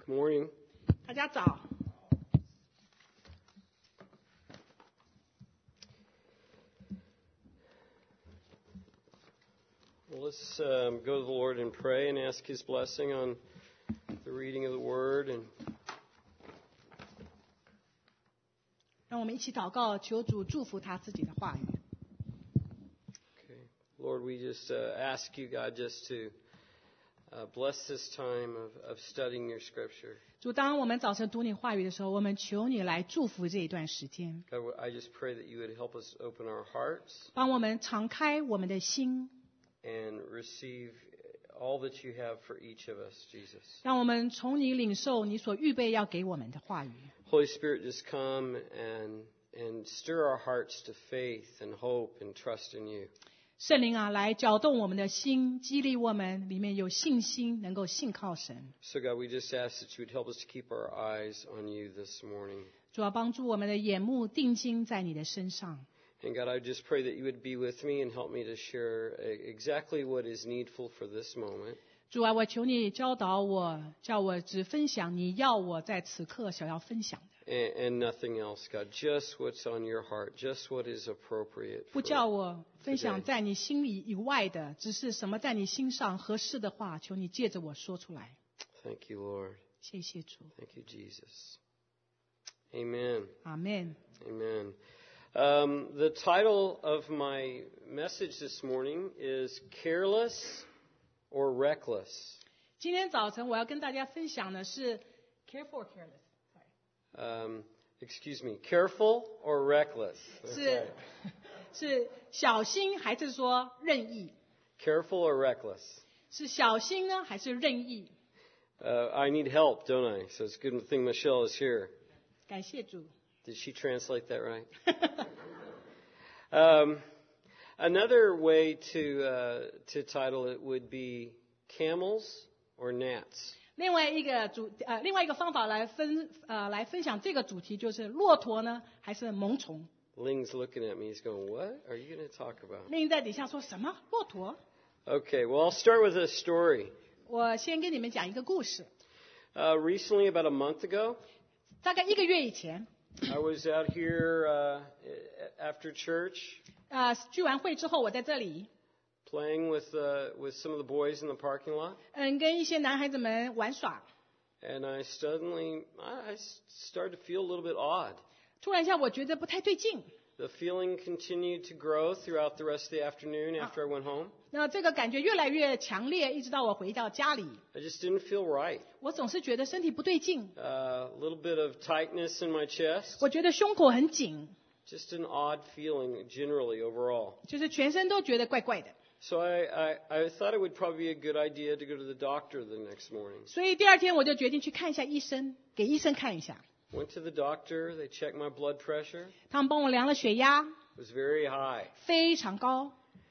Good morning. 大家早。 Well, let's go to the Lord and pray and ask His blessing on the reading of the Word. And 让我们一起祷告，求主祝福他自己的话语。 okay, Lord, we just ask you, God, just to bless this time of studying your Scripture. 主，当我们早晨读你话语的时候，我们求你来祝福这一段时间， God, I just pray that you would help us open our hearts 帮我们敞开我们的心， and receive all that you have for each of us, Jesus. 让我们从你领受你所预备要给我们的话语。 Holy Spirit, just come and stir our hearts to faith and hope and trust in you. 圣灵啊，来搅动我们的心，激励我们里面有信心，能够信靠神。 So, God, we just ask that you would help us to keep our eyes on you this morning. 主要帮助我们的眼目定睛在你的身上。 And God, I just pray that you would be with me and help me to share exactly what is needful for this moment. 主啊，我求你教导我，叫我只分享你要我在此刻想要分享的， And nothing else, God. Just what's on your heart. Just what is appropriate 不 for 叫我分享在你心里以外的，只是什么在你心上合适的话，求你借着我说出来。 Thank you, Lord. 谢谢主， Thank you, Jesus. Amen. 阿们。 Amen. The title of my message this morning is Careless or Reckless. 今天早晨我要跟大家分享的是 careful or careless， Excuse me, careful or reckless? 是是小心还是说任意？ Careful or reckless? 是小心呢还是任意？ I need help, don't I? So it's a good thing Michelle is here. 感谢主。 Did she translate that right? Another way to title it would be camels or gnats. 另外一个方法来分享这个主题，就是骆驼呢还是萌虫？ Ling's looking at me. He's going, "What are you going to talk about?" 令在底下说什么骆驼？ Okay, well, I'll start with a story. 我先跟你们讲一个故事。 Recently, about a month ago, 大概1个月以前， I was out here after church 聚完会之后，我在这里， playing with some of the boys in the parking lot, 跟一些男孩子们玩耍。 and I started to feel a little bit odd. 突然一下，我觉得不太对劲。 The feeling continued to grow throughout the rest of the afternoon after I went home. 那这个感觉越来越强烈，一直到我回到家里， I just didn't feel right. 我总是觉得身体不对劲， A little bit of tightness in my chest. 我觉得胸口很紧， Just an odd feeling generally overall. 就是全身都觉得怪怪的。 So I thought it would probably be a good idea to go to the doctor the next morning. 所以第二天我就决定去看一下医生，给医生看一下。 Went to the doctor. They checked my blood pressure. 他们帮我量了血压， It was very high. 非常高，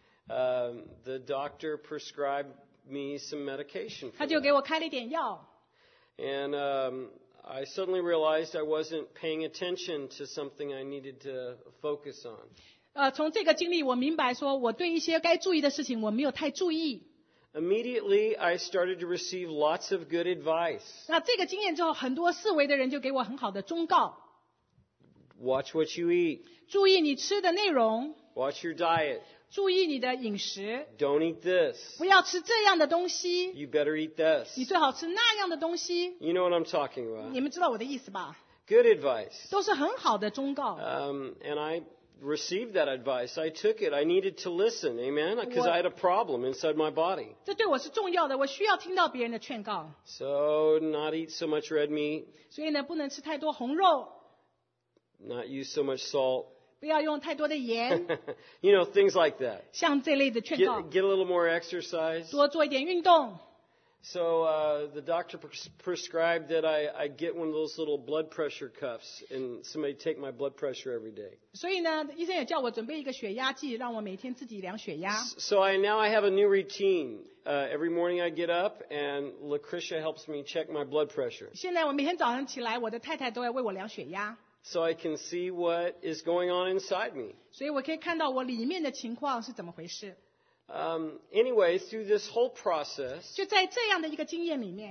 The doctor prescribed me some medication 他 for 就 that. 给我开了一点药。 And I suddenly realized I wasn't paying attention to something I needed to focus on. 从这个经历，我明白说，我对一些该注意的事情我没有太注意。 Immediately, I started to receive lots of good advice. 那这个经验之后，很多四维的人就给我很好的忠告， Watch what you eat. 注意你吃的内容， Watch your diet. 注意你的饮食， Don't eat this. 不要吃这样的东西， You better eat this. 你最好吃那样的东西。 You know what I'm talking about. 你们知道我的意思吧？ Good advice. 都是很好的忠告。 And I received that advice. I took it. I needed to listen. Amen? Because I had a problem inside my body. 这对我是重要的，我需要听到别人的劝告。 So, not eat so much red meat. 所以呢，不能吃太多红肉， Not use so much salt. 不要用太多的盐， You know, things like that. 像这类的劝告， Get a little more exercise. 多做一点运动。 So the doctor prescribed that I get one of those little blood pressure cuffs and somebody take my blood pressure every day. 所以呢，医生也叫我准备一个血压计，让我每天自己量血压。 So now I have a new routine. Every morning I get up and Lucretia helps me check my blood pressure. 现在我每天早上起来，我的太太都要为我量血压， So I can see what is going on inside me. 所以我可以看到我里面的情况是怎么回事。 Anyway, through this whole process, 就在这样的一个经验里面，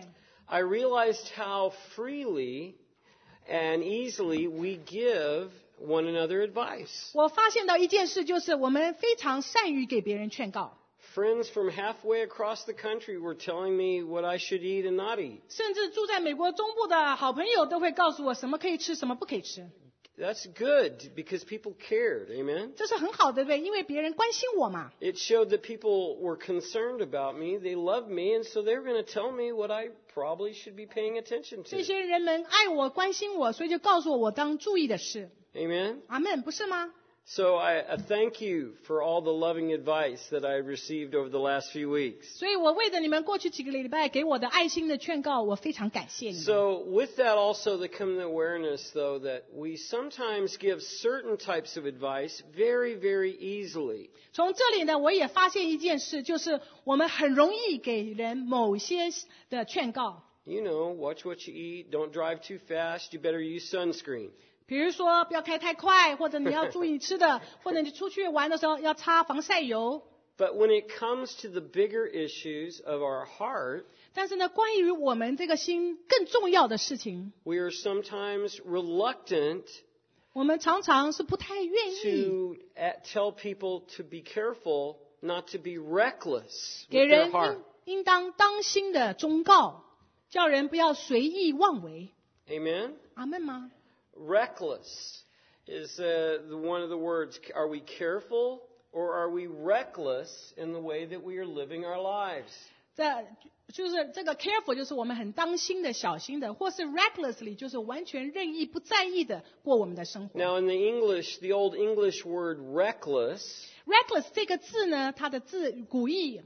I realized how freely and easily we give one another advice. 我发现到一件事，就是我们非常善于给别人劝告。 Friends from halfway across the country were telling me what I should eat and not eat. 甚至住在美国中部的好朋友都会告诉我什么可以吃，什么不可以吃。 That's good because people cared. Amen? 这是很好的，对不对？因为别人关心我嘛。 It showed that people were concerned about me. They loved me, and so they were going to tell me what I probably should be paying attention 这 to. 些人们爱我、关心我，所以就告诉我当注意的事。 Amen? 阿们，不是吗？ So I thank you for all the loving advice that I received over the last few weeks. 所以我为着你们过去几个礼拜给我的爱心的劝告，我非常感谢你们。 So with that also there comes the awareness, though, that we sometimes give certain types of advice very, very easily. 从这里呢，我也发现一件事，就是我们很容易给人某些的劝告。 You know, watch what you eat, don't drive too fast, you better use sunscreen. 比如说不要开太快，或者你要注意你吃的，或者你出去玩的时候要擦防晒油。 But when it comes to the bigger issues of our heart, 但是呢，关于我们这个心更重要的事情， we are sometimes reluctant 我们常常是不太愿意 to tell people to be careful not to be reckless 给 with their 人 heart. 应当当心的忠告，叫人不要随意妄为。 Amen? 阿们吗？ Reckless is one of the words. Are we careful or are we reckless in the way that we are living our lives? 这就是这个 careful， 就是我们很当心的、小心的，或是 recklessly， 就是完全任意、不在意的过我们的生活。 Now, in the English, the old English word reckless, reckless 这个字呢，它的古义。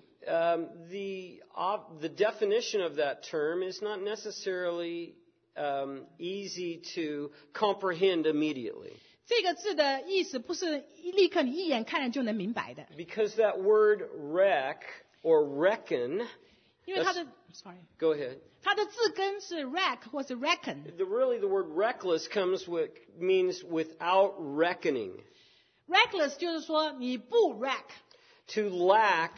the definition of that term is not necessarily easy to comprehend immediately. 这个字的意思不是立刻你一眼看了就能明白的， Because that word wreck or reckon, 因为它的 sorry， go ahead. 它的字根是 rack 或是 reckon。 Really, the word reckless means without reckoning. reckless 就是说你不 rack， To lack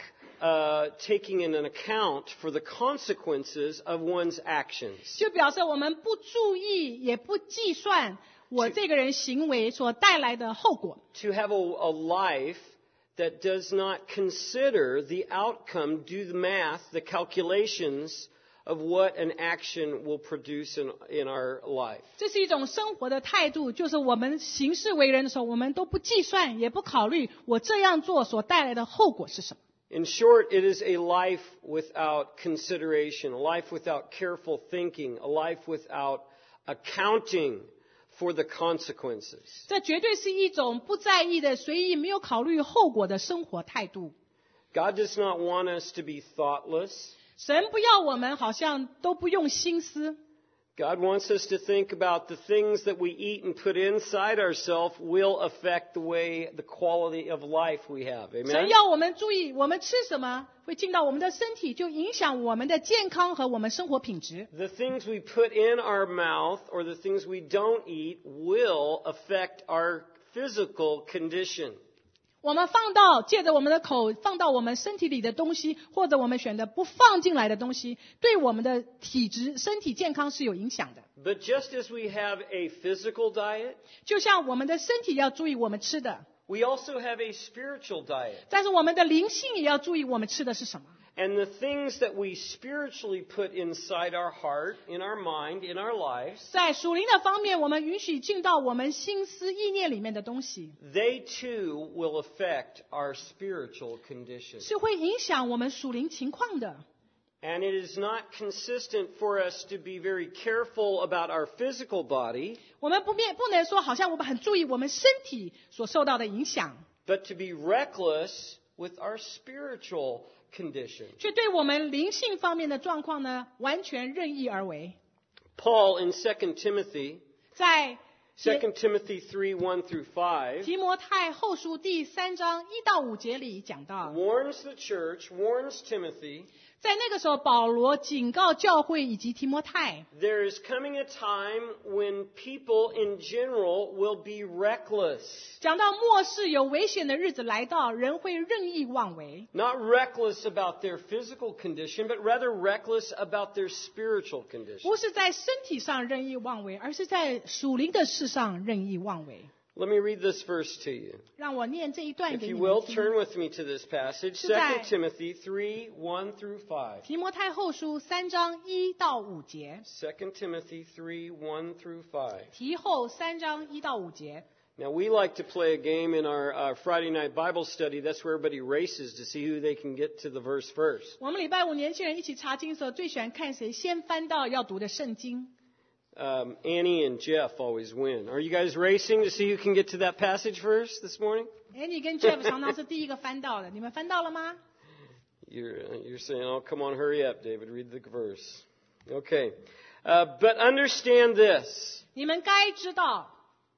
taking in an account for the consequences of one's actions. 就表示我们不注意也不计算我这个人行为所带来的后果。 To have a life that does not consider the outcome, do the math, the calculations of what an action will produce in our life. 这是一种生活的态度，就是我们行事为人的时候，我们都不计算，也不考虑我这样做所带来的后果是什么。 In short, it is a life without consideration, a life without careful thinking, a life without accounting for the consequences. 这绝对是一种不在意的、随意、没有考虑后果的生活态度。 God does not want us to be thoughtless. 神不要我们好像都不用心思。 God wants us to think about the things that we eat and put inside ourselves will affect the quality of life we have. 神 Amen? 要我们注意，我们吃什么会进到我们的身体，就影响我们的健康和我们生活品质。 The things we put in our mouth or the things we don't eat will affect our physical condition. 我们借着我们的口放到我们身体里的东西，或者我们选择不放进来的东西，对我们的体质、身体健康是有影响的。 But just as we have a physical diet, 就像我们的身体要注意我们吃的， we also have a spiritual diet. 但是我们的灵性也要注意我们吃的是什么。 And the things that we spiritually put inside our heart, in our mind, in our lives, 在属灵的方面，我们允许进到我们心思意念里面的东西， they too will affect our spiritual condition. 是会影响我们属灵情况的。 And it is not consistent for us to be very careful about our physical body, 我们不能说好像我们很注意我们身体所受到的影响， but to be reckless with our spiritual condition. 却对我们灵性方面的状况呢，完全任意而为。 Paul in 2 Timothy, 在 2 Timothy 3:1 through 5, 提摩太后书第3章1到5节里讲到， warns the church, warns Timothy, 在那个时候，保罗警告教会以及提摩太， There is coming a time when people in general will be reckless. 讲到末世有危险的日子来到，人会任意妄为， Not reckless about their physical condition, but rather reckless about their spiritual condition. 不是在身体上任意妄为，而是在属灵的事上任意妄为。 Let me read this verse to you. 让我念这一段 If 给 you 你们 will, 听。 turn with me to this passage, 是在 2 Timothy 3, 1 through 5. 提摩太后书3章1到5节， 2 Timothy 3, 1 through 5. 提后3章1到5节。 Now, we like to play a game in our Friday night Bible study. That's where everybody races to see who they can get to the verse first. 我们礼拜五年轻人一起查经的时候，最喜欢看谁先翻到要读的圣经。 Annie and Jeff always win. Are you guys racing to see who can get to that passage first this morning? Andy 跟 Jeff 常常是第一个翻到的，你们翻到了吗？ You're saying, oh, come on, hurry up, David. Read the verse. Okay. But understand this, 你们该知道，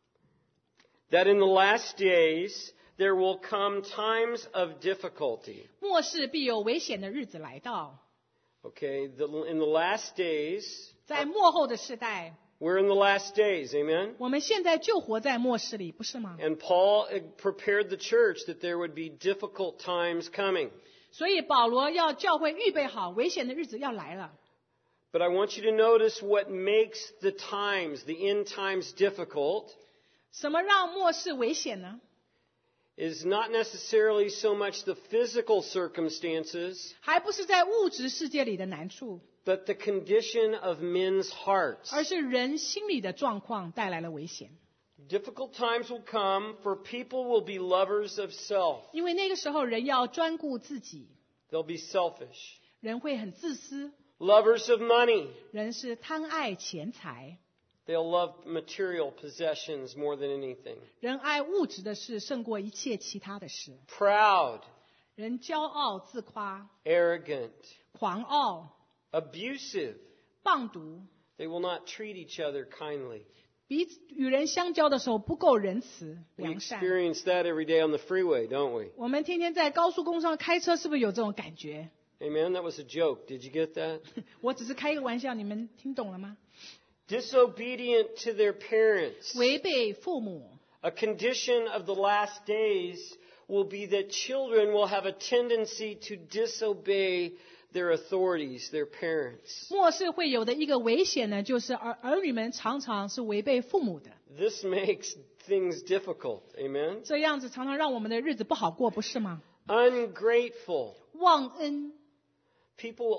that in the last days there will come times of difficulty. 末世必有危险的日子来到。 Okay. In the last days, 在末后的世代， we're in the last days. Amen? 我们现在就活在末世里，不是吗？ And Paul prepared the church that there would be difficult times coming. 所以保罗要教会预备好，危险的日子要来了。 But I want you to notice what makes the times, the end times, difficult 什么让末世危险呢？ is not necessarily so much the physical circumstances, 还不是在物质世界里的难处， but the condition of men's hearts. 而是人心里的状况带来了危险。 Difficult times will come, for people will be lovers of self. 因为那个时候人要专顾自己， They'll be selfish. 人会很自私， Lovers of money. 人是贪爱钱财， They'll love material possessions more than anything. 人爱物质的事胜过一切其他的事， Proud, 人骄傲自夸， arrogant, 狂傲， abusive. 棒毒， They will not treat each other kindly. 与人相交的时候不够仁慈 We 良善。 experience that every day on the freeway, don't we? 我们天天在高速公路上开车，是不是有这种感觉？ Amen. That was a joke. Did you get that? 我只是开一个玩笑，你们听懂了吗？ Disobedient to their parents. 违背父母， A condition of the last days will be that children will have a tendency to disobey their authorities, their parents. 末世会有的一个危险呢，就是儿女们常常是违背父母的， This makes things difficult. Amen. 这样子常常让我们的日子不好过，不是吗？ Ungrateful. 忘恩， People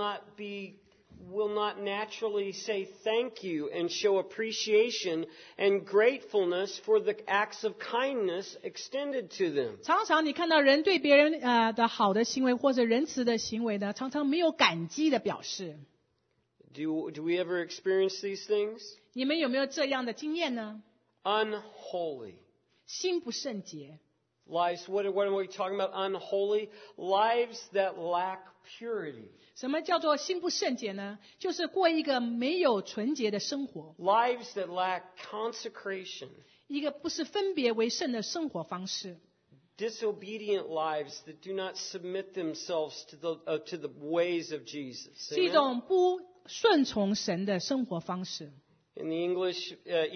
will not naturally say thank you and show appreciation and gratefulness for the acts of kindness extended to them. 常常你看到人对别人的好的行为或者仁慈的行为呢，常常没有感激的表示。 Do we ever experience these things? 你们有没有这样的经验呢？ Unholy. 心不圣洁， Lives, what are we talking about? Unholy? Lives that lack purity. 什么叫做心不圣洁呢？就是过一个没有纯洁的生活， Lives that lack consecration. 一个不是分别为圣的生活方式。 Disobedient lives that do not submit themselves to the ways of Jesus. 是一 Amen? 种不顺从神的生活方式。 In the English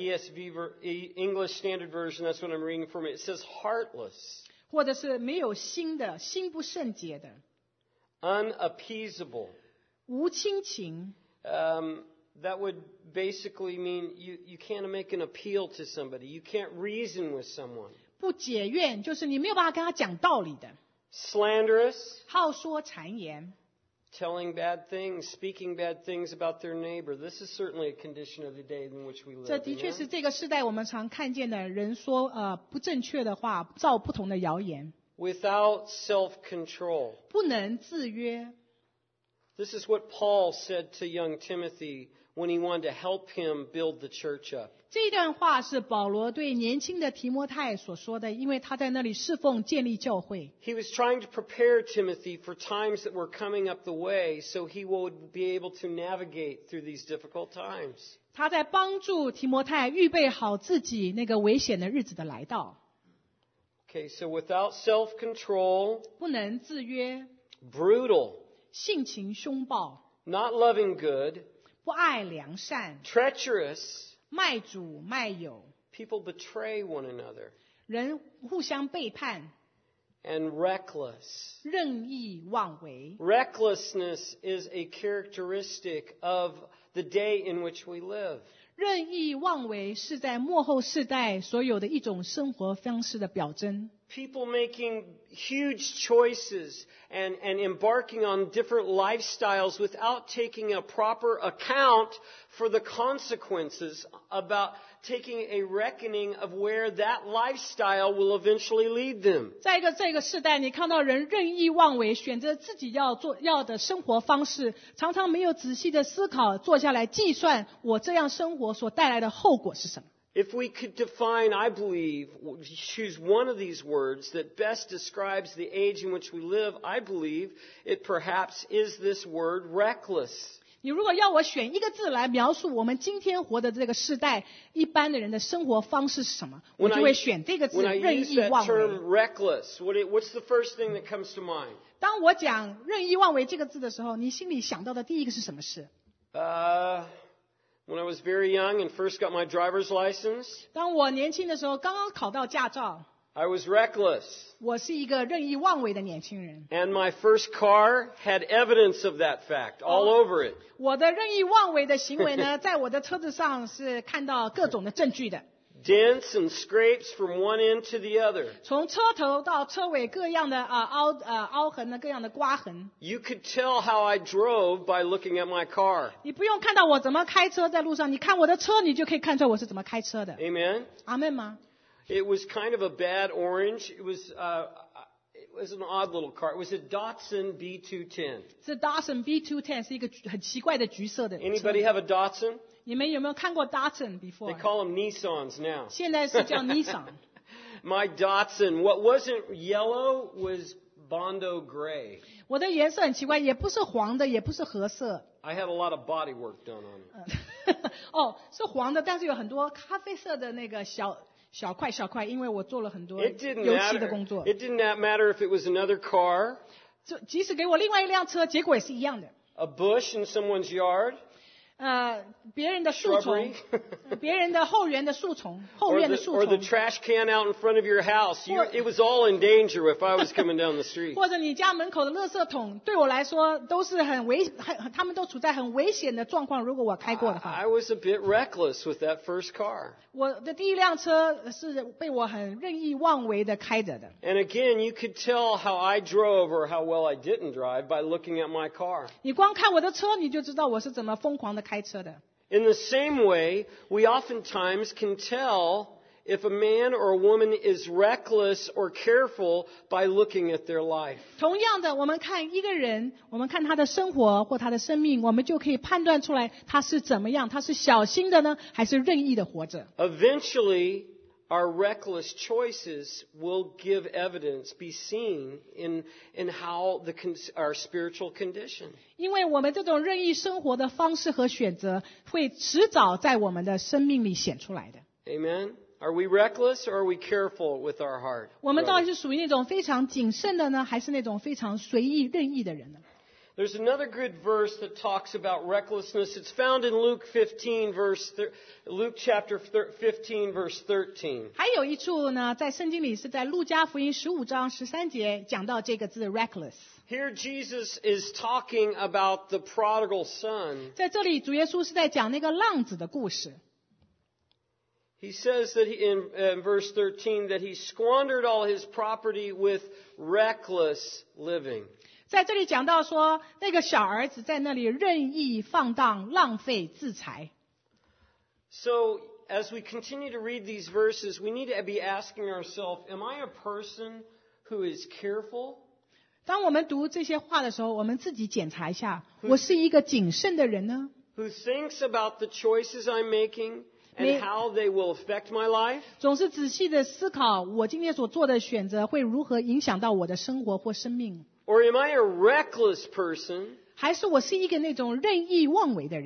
English Standard Version, that's what I'm reading from. It says heartless, 或者是没有心的，心不圣洁的， unappeasable. 无亲情， That would basically mean you can't make an appeal to somebody. You can't reason with someone. 不解怨，就是你没有办法跟他讲道理的， Slanderous, 好说谗言， telling bad things, speaking bad things about their neighbor. This is certainly a condition of the day in which we live. 这的确是 Amen? 这个时代我们常看见的人说不正确的话，造不同的谣言， Without self-control. 不能自约。 This is what Paul said to young Timothy when he wanted to help him build the church up. 这段话是保罗对年轻的提摩太所说的，因为他在那里侍奉建立教会。 He was trying to prepare Timothy for times that were coming up the way so he would be able to navigate through these difficult times. 他在帮助提摩太预备好自己那个危险的日子的来到， Okay, so without self-control, 不能自约， brutal, 性情凶暴， not loving good, 不爱良善， treacherous, 卖主卖友， people betray one another, 人互相背叛， and reckless. 任意妄为。 Recklessness is a characteristic of the day in which we live. 任意妄为是在末后世代所有的一种生活方式的表征。 People making huge choices and embarking on different lifestyles without taking a proper account for the consequences, about taking a reckoning of where that lifestyle will eventually lead them. 在这个世代，你看到人任意妄为，选择自己要的生活方式，常常没有仔细的思考，坐下来计算我这样生活所带来的后果是什么。 If we could define, I believe, choose one of these words that best describes the age in which we live, I believe it perhaps is this word, reckless. 你如果要我选一个字来描述我们今天活的这个世代一般的人的生活方式是什么，我就会选这个字， When I 任 use 意 that 妄为。 term reckless, what's the first thing that comes to mind? 当我讲任意妄为这个字的时候，你心里想到的第一个是什么事？ When I was very young and first got my driver's license, 当我年轻的时候，刚刚考到驾照， I was reckless. 我是一个任意妄为的年轻人。 And my first car had evidence of that fact all over it. 我的任意妄为的行为呢，在我的车子上是看到各种的证据的， Dents and scrapes from one end to the other. 从车头到车尾各样的凹痕呢，各样的刮痕。 You could tell how I drove by looking at my car. 你不用看到我怎么开车在路上，你看我的车，你就可以看出来我是怎么开车的。 Amen? 阿们吗？ It was kind of a bad orange. It was an odd little car. It was a Datsun B210. 是 Datsun B210， 是一个很奇怪的橘色的车。 Anybody have a Datsun? 你们有没有看过 Datsun They before？ call them Nissans now. 现在是叫 Nissan。 My Datsun, what wasn't yellow was Bondo gray. 我的颜色很奇怪，也不是黄的，也不是褐色。 I had a lot of body work done on it. 哦，是黄的，但是有很多咖啡色的那个小块，因为我做了很多 It didn't 油漆的工 matter. 作。 It did not matter if it was another car, 即使给我另外一辆车，结果也是一样的。 a bush in someone's yard, 别人的树丛 shrubbery, 别人的后园的树丛，后 or 院的 the, 树 or the 丛， trash can out in front of your house. It was all in danger if I was coming down the street. 或者你家门口的垃圾桶，对我来说都是他们都处在很危险的状况。如果我开过的话， I was a bit reckless with that first car. 我的第一辆车是被我很任意妄为的开着的。 And again, you could tell how I drove or how well I didn't drive by looking at my car. 你光看我的车，你就知道我是怎么疯狂的开车的。 In the same way, we oftentimes can tell if a man or a woman is reckless or careful by looking at their life. 同样的，我们看一个人，我们看他的生活或他的生命，我们就可以判断出来他是怎么样，他是小心的呢，还是任意的活着。 Eventually, our reckless choices will give evidence, be seen in how our spiritual condition. 因为我们这种任意生活的方式和选择，会迟早在我们的生命里显出来的。 Amen? Are we reckless or are we careful with our heart? 我们到底是属于那种非常谨慎的呢，还是那种非常随意任意的人呢？ There's another good verse that talks about recklessness. It's found in Luke chapter 15, verse 13. 还有一处呢，在圣经里是在路加福音15章13节讲到这个字 reckless。 Here Jesus is talking about the prodigal son. 在这里，主耶稣是在讲那个浪子的故事。 He says that in verse 13 that he squandered all his property with reckless living. 在这里讲到说，那个小儿子在那里任意放荡，浪费自财。 So as we continue to read these verses, we need to be asking ourselves, am I a person who is careful? 当我们读这些话的时候，我们自己检查一下，我是一个谨慎的人呢， Who thinks about the choices I'm making and how they will affect my life? 总是仔细的思考我今天所做的选择会如何影响到我的生活或生命， Or am I a reckless person 还是我是一个那种任意妄为的人？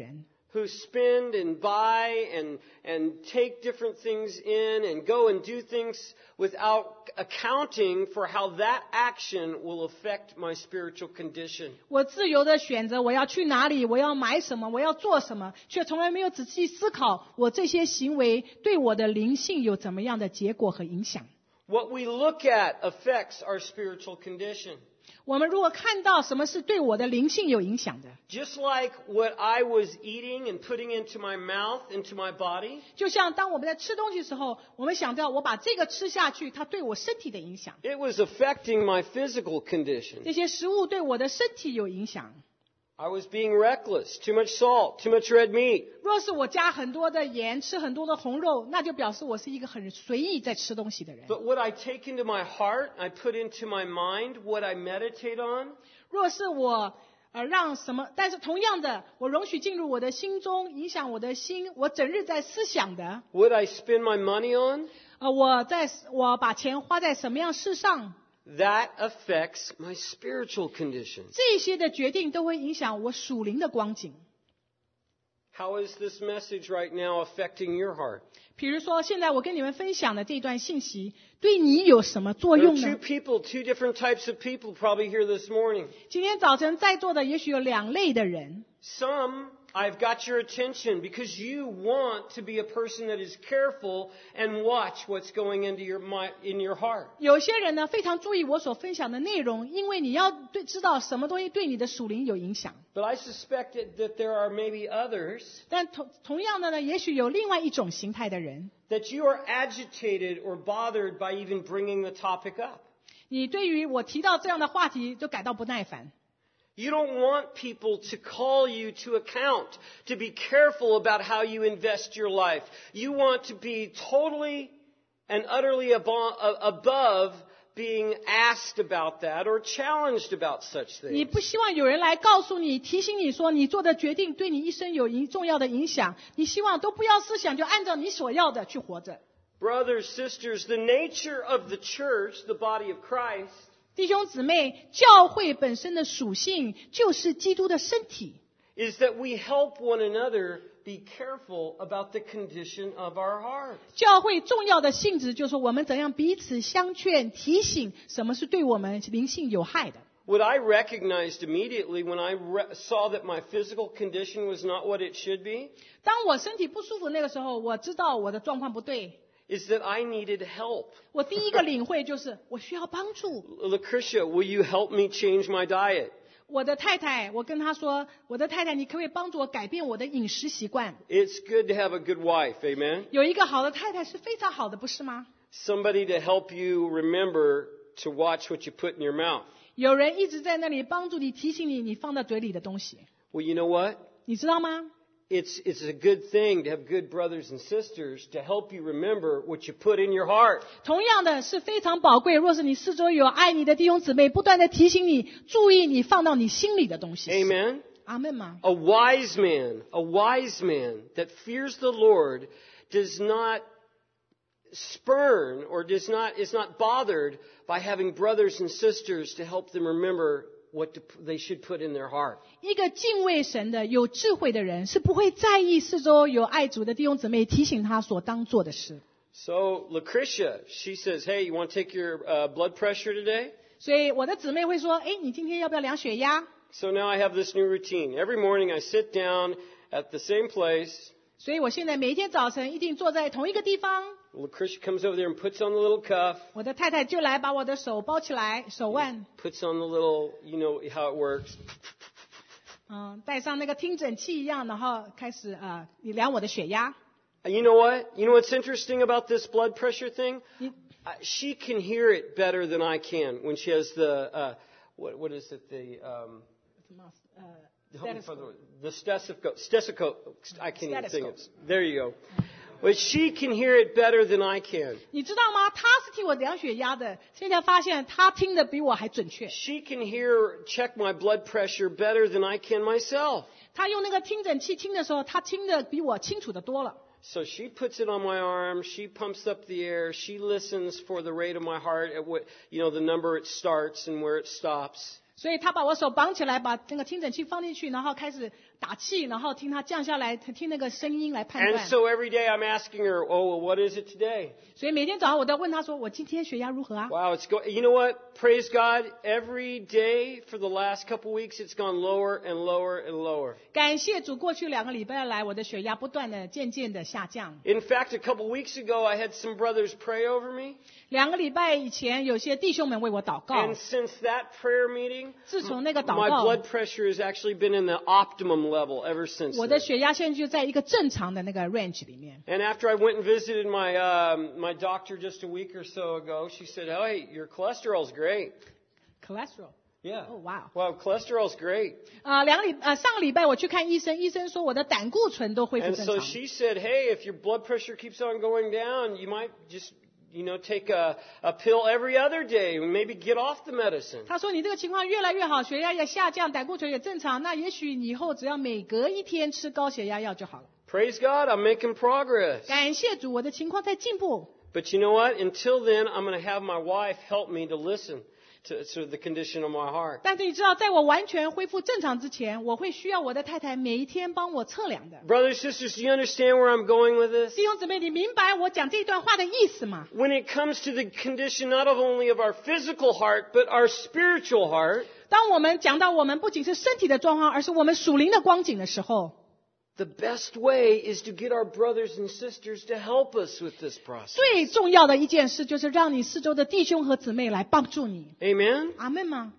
who spend and buy and take different things in and go and do things without accounting for how that action will affect my spiritual condition. 我自由的选择我要去哪里，我要买什么，我要做什么，却从来没有仔细思考我这些行为对我的灵性有怎么样的结果和影响。 What we look at affects our spiritual condition. 我们如果看到什么是对我的灵性有影响的， Just like what I was eating and putting into my mouth, into my body, 就像当我们在吃东西的时候，我们想到我把这个吃下去，它对我身体的影响， it was affecting my physical condition. 这些食物对我的身体有影响。 I was being reckless, too much salt, too much red meat. 若是我加很多的盐，吃很多的红肉，那就表示我是一个很随意在吃东西的人。 But what I take into my heart, I put into my mind, what I meditate on, 若是我让什么，但是同样的，我容许进入我的心中，影响我的心，我整日在思想的， what I spend my money on, 我把钱花在什么样事上， that affects my spiritual condition. 这些的决定都会影响我属灵的光景。 How is this message right now affecting your heart? 比如说，现在我跟你们分享的这段信息，对你有什么作 There are 用 two 呢？ people, two different types of people probably here this morning. 今天早晨在座的也许有两类的人， Some, I've got your attention because you want to be a person that is careful and watch what's going into your mind, in your heart. 有些人呢非常注意我所分享的内容，因为你要知道什么东西对你的属灵有影响。 But I suspect that there are maybe others 但同样的呢，也许有另外一种形态的人， that you are agitated or bothered by even bringing the topic up. 你对于我提到这样的话题就感到不耐烦。 You don't want people to call you to account, to be careful about how you invest your life. You want to be totally and utterly above being asked about that or challenged about such 你 things. 不希望有人来告诉你、提醒你说你做的决定对你一生有重要的影响，你希望都不要思想，就按照你所要的去活着。 Brothers, sisters, the nature of the church, the body of Christ, 弟兄姊妹，教会本身的属性就是基督的身体， is that we help one another be careful about the condition of our heart. 教会重要的性质就是我们怎样彼此相劝、提醒什么是对我们灵性有害的。 What I recognized immediately when I saw that my physical condition was not what it should be 当我身体不舒服那个时候，我知道我的状况不对， is that I needed help. 我第一个领会就是我需要帮助。 Lucretia, will you help me change my diet? 我的太太，我跟她说，我的太太，你可不可以帮助我改变我的饮食习惯？ It's good to have a good wife, amen? 有一个好的太太是非常好的，不是吗？ Somebody to help you remember to watch what you put in your mouth. 有人一直在那里帮助你、提醒你，你放到嘴里的东西， Well, you know what? 你知道吗？ It's a good thing to have good brothers and sisters to help you remember what you put in your heart. 同样的是非常宝贵。若是你四周有爱你的弟兄姊妹，不断的提醒你，注意你放到你心里的东西。 Amen? 阿门吗？ A wise man that fears the Lord does not spurn or is not bothered by having brothers and sisters to help them remember what they should put in their heart. 一个敬畏神的、有智慧的人，是不会在意四周有爱主的弟兄姊妹提醒他所当做的事。 So Lucretia, she says, hey, you want to take your blood pressure today? 所以我的姊妹会说：“哎，你今天要不要量血压？” So now I have this new routine. Every morning I sit down at the same place. 所以我现在每一天早晨一定坐在同一个地方。 Lucretia comes over there and puts on the little cuff. 我的太太就来把我的手包起来，手腕， Puts on the little, you know how it works. 戴上那个听诊器一样，然后开始量我的血压。 And you know what? You know what's interesting about this blood pressure thing? You- She can hear it better than I can when she has the what is it? The stethoscope. I can't even think it. There you go. But she can hear it better than I can. 你知道吗？他是替我量血压的，现在发现他听的比我还准确。 She can check my blood pressure better than I can myself. 他用那个听诊器听的时候，他听的比我清楚的多了。 So she puts it on my arm. She pumps up the air. She listens for the rate of my heart at what, the number it starts and where it stops. 所以他把我手绑起来，把那个听诊器放进去，然后开始打气，然后听他降下来，听那个声音来判 And 断。 so every day I'm asking her, oh, well, what is it today? 所以每天早上我都要问他说：“我今天血压如何啊 Wow, it's going, you know what? Praise God. Every day for the last couple weeks, it's gone lower and lower and lower.？” 感谢主，过去2个礼拜来，我的血压不断的、渐渐的下降。 In fact, a couple weeks ago, I had some brothers pray over me. 2个礼拜以前，有些弟兄们为我祷告 And。since that prayer meeting, 自从那个祷 my 告， blood pressure has actually been in the optimum level ever since 我的 then. 血压现在就在一个正常的那个 range 里面。 And after I went and visited my my doctor just a week or so ago, she said, "Oh, hey, your cholesterol's great." cholesterol。 Yeah. Oh, wow. Wow, cholesterol's great. 上个礼拜我去看医生，医生说我的胆固醇都恢复 And 正 so 常。 she said, "Hey, if your blood pressure keeps on going down, you might just, take a pill every other day and maybe get off the medicine." 他说你这个情况越来越好，血压也下降，胆固醇也正常，那也许你以后只要每隔1天吃高血压药就好了。 Praise God, I'm making progress. 感谢主，我的情况在进步。 But you know what? Until then, I'm going to have my wife help me to listen to the condition of my heart. 但是你知道，在我完全恢复正常之前，我会需要我的太太每一天帮我测量的。 Brothers, sisters, do you understand where I'm going with this? 弟兄姊妹，你明白我讲这段话的意思吗？ When it comes to the condition not only of our physical heart, but our spiritual heart, 当我们讲到我们不仅是身体的状况，而是我们属灵的光景的时候， the best way is to get our brothers and sisters to help us with this process. 最重要的一件事就是让你四周的弟兄和姊妹来帮助你。 Amen? 阿门吗？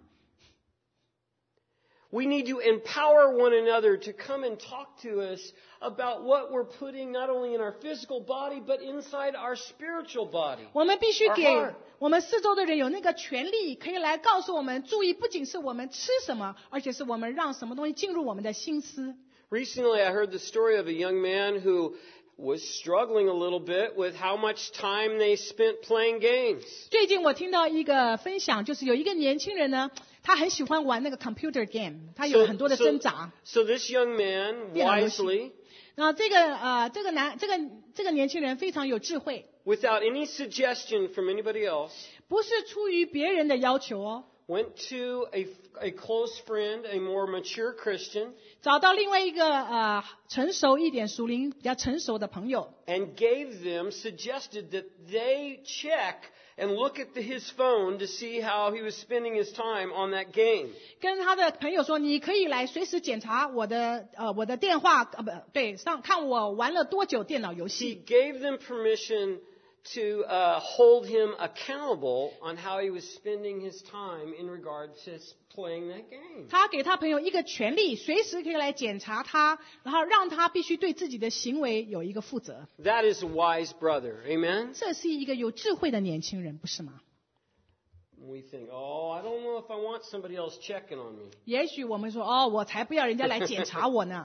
We need to empower one another to come and talk to us about what we're putting not only in our physical body, but inside our spiritual body. 我们必须 Our 给 heart. 我们四周的人有那个权利，可以来告诉我们，注意不仅是我们吃什么，而且是我们让什么东西进入我们的心思。 Recently, I heard the story of a young man who was struggling a little bit with how much time they spent playing games. 最近我听到一个分享，就是有一个年轻人呢，他很喜欢玩那个 computer game， 他有很多的挣扎。 So this young man 电脑游戏。 wisely, 然后这个年轻人非常有智慧， without any suggestion from anybody else, 不是出于别人的要求哦， went to a close friend, a more mature Christian, 找到另外一个成熟一点、属灵比较成熟的朋友， and suggested that they check and look at his phone to see how he was spending his time on that game. 跟他的朋友说，你可以来随时检查我的电话，看我玩了多久电脑游 He 戏。 gave them permission to hold him accountable on how he was spending his time in regard to playing that game. 他给他朋友一个权利，随时可以来检查他，然后让他必须对自己的行为有一个负责。 That is a wise brother. Amen? 这是一个有智慧的年轻人，不是吗？ We think, oh, I don't know if I want somebody else checking on me. 也许我们说，哦，我才不要人家来检查我呢。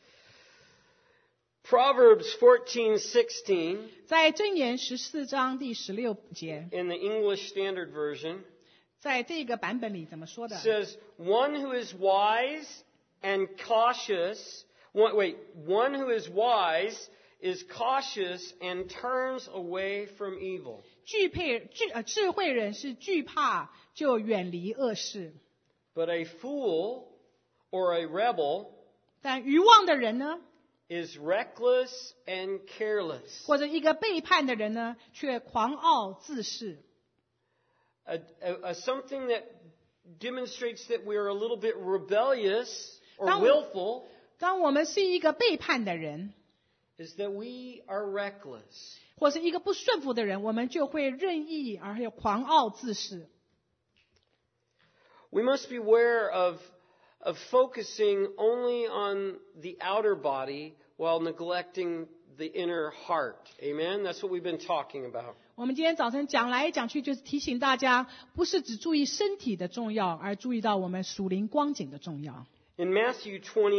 Proverbs 14:16 在箴言14章第16节， in the English Standard Version 在这个版本里怎么说的？ says, "One who is wise and cautious, one who is wise is cautious and turns away from evil." 智慧人是惧怕就远离恶事， But a fool or a rebel 但愚妄的人呢， is reckless and careless. 或者一个背叛的人呢，却狂傲自恃。 Something that demonstrates that we are a little bit rebellious or 当- willful 当我们是一个背叛的人， is that we are reckless. 或是一个不顺服的人，我们就会任意而又狂傲自恃。 We must beware of focusing only on the outer body while neglecting the inner heart. Amen? That's what we've been talking about. 我们今天早晨讲来讲去，就是提醒大家，不是只注意身体的重要，而注意到我们属灵光景的重要。 In Matthew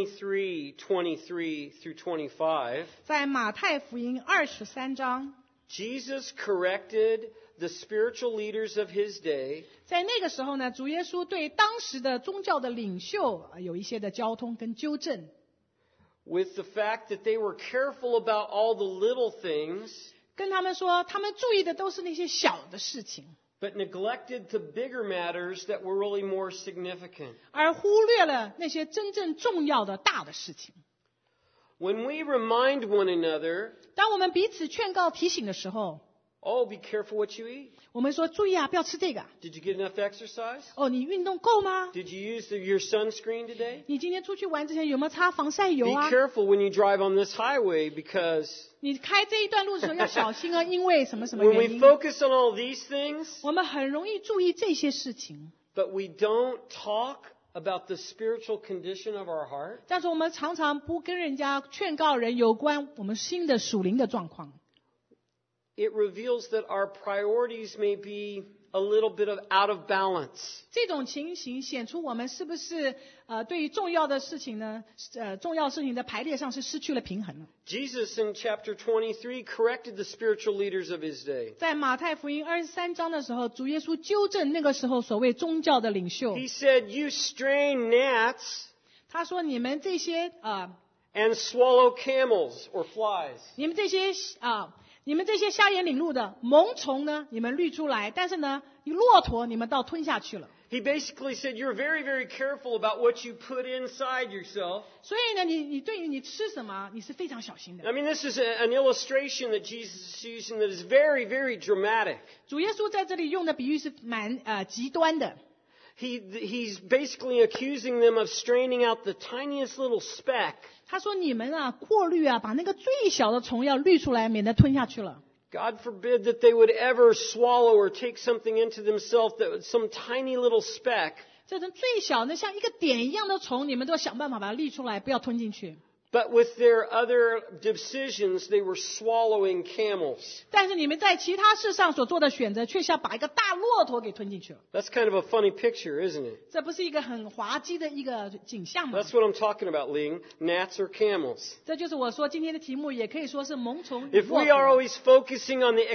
23:23 through 25, 在马太福音23章， Jesus corrected the spiritual leaders of his day 在那个时候呢，主耶稣对当时的宗教的领袖有一些的交通跟纠正， with the fact that they were careful about all the little things, 跟他们说，他们注意的都是那些小的事情， but neglected the bigger matters that were really more significant. 而忽略了那些真正重要的大的事情。 When we remind one another, 当我们彼此劝告提醒的时候， oh, be careful what you eat. 我们说注意啊，不要吃这个。 Did you get enough exercise? 哦，你运动够吗？ Did you use your sunscreen today? 你今天出去玩之前有没有擦防晒油 Be 啊？ careful when you drive on this highway because 你开这一段路的时候要小心啊，因为什么什么 when 原 we 因？ focus on all these things, 我们很容易注意这些事情， but we don't talk about the spiritual condition of our heart, 但是我们常常不跟人家劝告人有关我们新的属灵的状况。 it reveals that our priorities may be a little bit out of balance. 这种情形显出我们是不是对于重要的事情呢？重要事情的排列上是失去了平衡了。 Jesus in chapter 23 corrected the spiritual leaders of his day. 在马太福音23章的时候，主耶稣纠正那个时候所谓宗教的领袖。 He said, "You strain gnats 他说：“你们这些 and swallow camels or flies." 你们这些瞎眼领路的萌虫呢，你们滤出来，但是呢，骆驼你们倒吞下去了。 He basically said, "You're very, very careful about what you put inside yourself." 所以呢，你对于你吃什么，你是非常小心的。 I mean, this is an illustration that Jesus is using that is very, very dramatic. 主耶稣在这里用的比喻是蛮极端的。 He's basically accusing them of straining out the tiniest little speck. 他说：“你们啊，过滤啊，把那个最小的虫要滤出来，免得吞下去了。” God forbid that they would ever swallow or take something into themselves that was some tiny little speck. 这种最小的像一个点一样的虫，你们都要想办法把它滤出来，不要吞进去。 But with their other decisions, they were swallowing camels. 但是你们在其他事上所做的选择，却是要把一个大骆驼给吞进去了。 That's kind of a funny picture, isn't it? 这不是一个很滑稽的一个景象吗？ That's what I'm talking about, Ling. Gnats or camels. 这就是我说今天的题目，也可以说是萌虫与 If 骆 we are 驼。 always focusing on the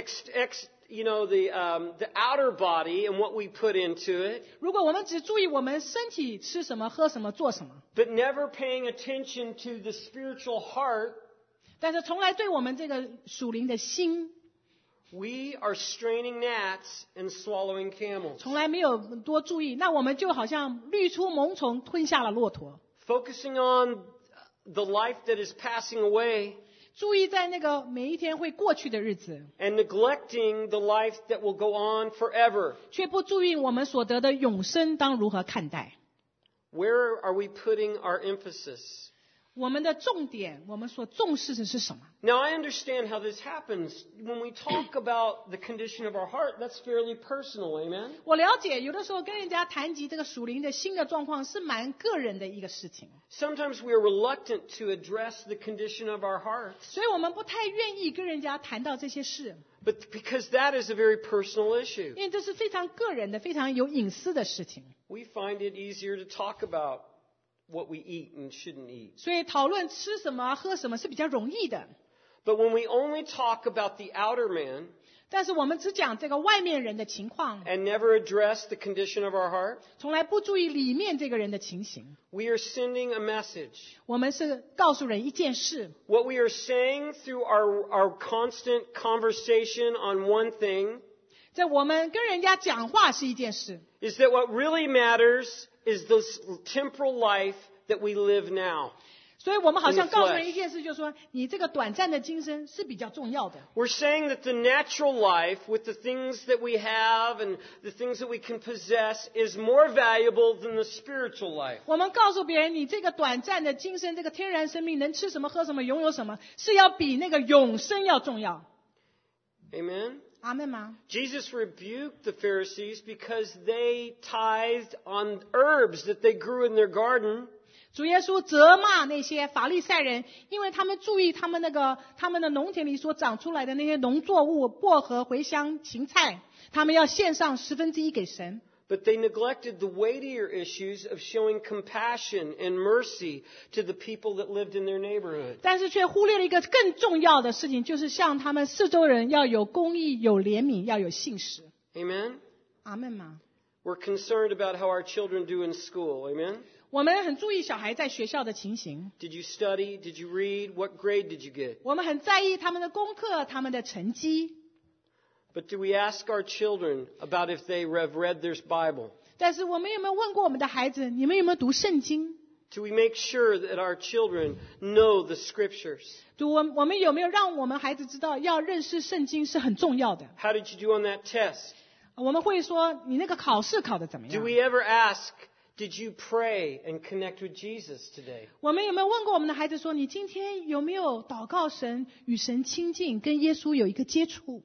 the outer body and what we put into it, 如果我们只注意我们身体吃什么、喝什么、做什么， but never paying attention to the spiritual heart, 但是从来对我们这个属灵的心， we are straining gnats and swallowing camels. 从来没有多注意，那我们就好像滤出萌虫，吞下了骆驼。 Focusing on the life that is passing away 注意在那个每一天会过去的日子， and neglecting the life that will go on forever. 却不注意我们所得的永生当如何看待。 Where are we putting our emphasis? 我们的重点，我们所重视的是什么？ Now, I understand how this happens. When we talk about the condition of our heart, that's fairly personal, amen? 我了解，有的时候跟人家谈及这个属灵的新的状况，是蛮个人的一个事情， Sometimes we are reluctant to address the condition of our hearts, 所以我们不太愿意跟人家谈到这些事， but because that is a very personal issue, 因为这是非常个人的、非常有隐私的事情， we find it easier to talk about what we eat and shouldn't eat. 所以讨论吃什么、喝什么是比较容易的。 But when we only talk about the outer man 但是我们只讲这个外面人的情况， and never address the condition of our heart, 从来不注意里面这个人的情形。 we are sending a message. 我们是告诉人一件事， What we are saying through our constant conversation on one thing 在我们跟人家讲话是一件事， is that what really matters is this temporal life that we live now. 所以我们好像告诉人一件事，就是说你这个短暂的今生是比较重要的。 We're saying that the natural life with the things that we have and the things that we can possess is more valuable than the spiritual life. 我们告诉别人，你这个短暂的今生，这个天然生命能吃什么、喝什么、拥有什么，是要比那个永生要重要。 Amen? 阿们吗？ Jesus rebuked the Pharisees because they tithed on herbs that they grew in their garden. 主耶稣责骂那些法利赛人，因为他们注意他们的农田里所长出来的那些农作物，薄荷、茴香、芹菜，他们要献上1/10给神。 But they neglected the weightier issues of showing compassion and mercy to the people that lived in their neighborhood. 但是却忽略了一个更重要的事情，就是向他们四周人要有公义、有怜悯、要有信实。 Amen? 阿们吗？ We're concerned about how our children do in school. Amen? 我们很注意小孩在学校的情形， Did you study? Did you read? What grade did you get? 我们很在意他们的功课、他们的成绩。 But do we ask our children about if they have read their Bible? 但是我们有没有问过我们的孩子，你们有没有读圣经？ Do we make sure that our children know the scriptures? 我们有没有让我们孩子知道，要认识圣经是很重要的？ How did you do on that test? 我们会说，你那个考试考得怎么 Do 样？ we ever ask, did you pray and connect with Jesus today? 我们有没有问过我们的孩子说，你今天有没有祷告神，与神亲近，跟耶稣有一个接触？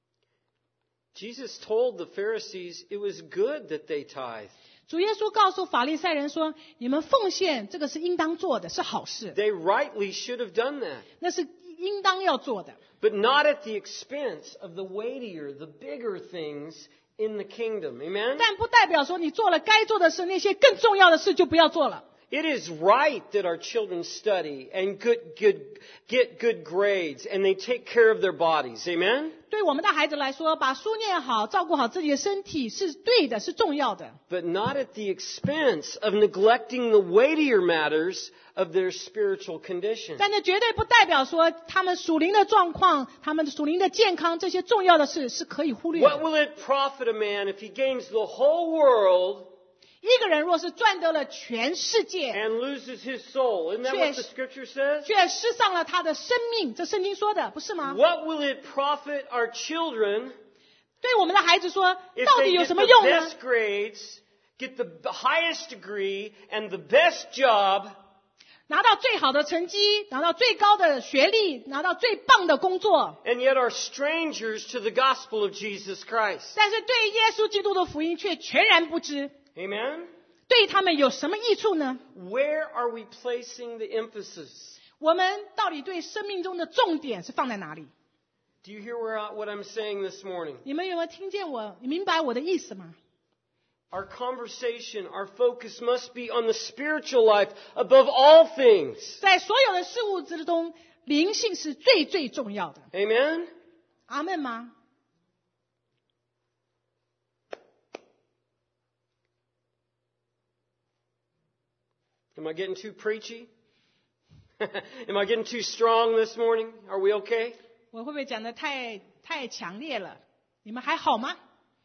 Jesus told the Pharisees it was good that they tithed. 主耶稣告诉法利赛人说，你们奉献这个是应当做的，是好事， They rightly should have done that, 那是应当要做的。 but not at the expense of the weightier, the bigger things in the kingdom. Amen? 但不代表说你做了该做的事，那些更重要的事就不要做了。 It is right that our children study and get good grades and they take care of their bodies. Amen? 对我们的孩子来说，把书念好，照顾好自己的身体是对的，是重要的。 But not at the expense of neglecting the weightier matters of their spiritual condition. 但这绝对不代表说他们属灵的状况、他们属灵的健康这些重要的事是可以忽略 What 的。 will it profit a man if he gains the whole world 一个人若是赚得了全世界， and loses his soul? Isn't that what the scripture says? 却失丧了他的生命，这圣经说的不是吗？ What will it profit our children 对我们的孩子说， if 到底 they 有 get 什 the 么用呢？ best grades, get the highest degree, and the best job, 拿到最好的成绩，拿到最高的学历，拿到最棒的工作， and yet are strangers to the gospel of Jesus Christ? 但是对耶稣基督的福音却全然不知， Amen? 对他们有什么益处呢？ Where are we placing the emphasis? 我们到底对生命中的重点是放在哪里？ Do you hear what I'm saying this morning? 你们有没有听见我？你明白我的意思吗？ Our conversation, our focus must be on the spiritual life above all things. 在所有的事物之中，灵性是最最重要的。 Amen? 阿们吗？ Am I getting too preachy? Am I getting too strong this morning? Are we okay? 我会不会讲得太强烈了？你们还好吗？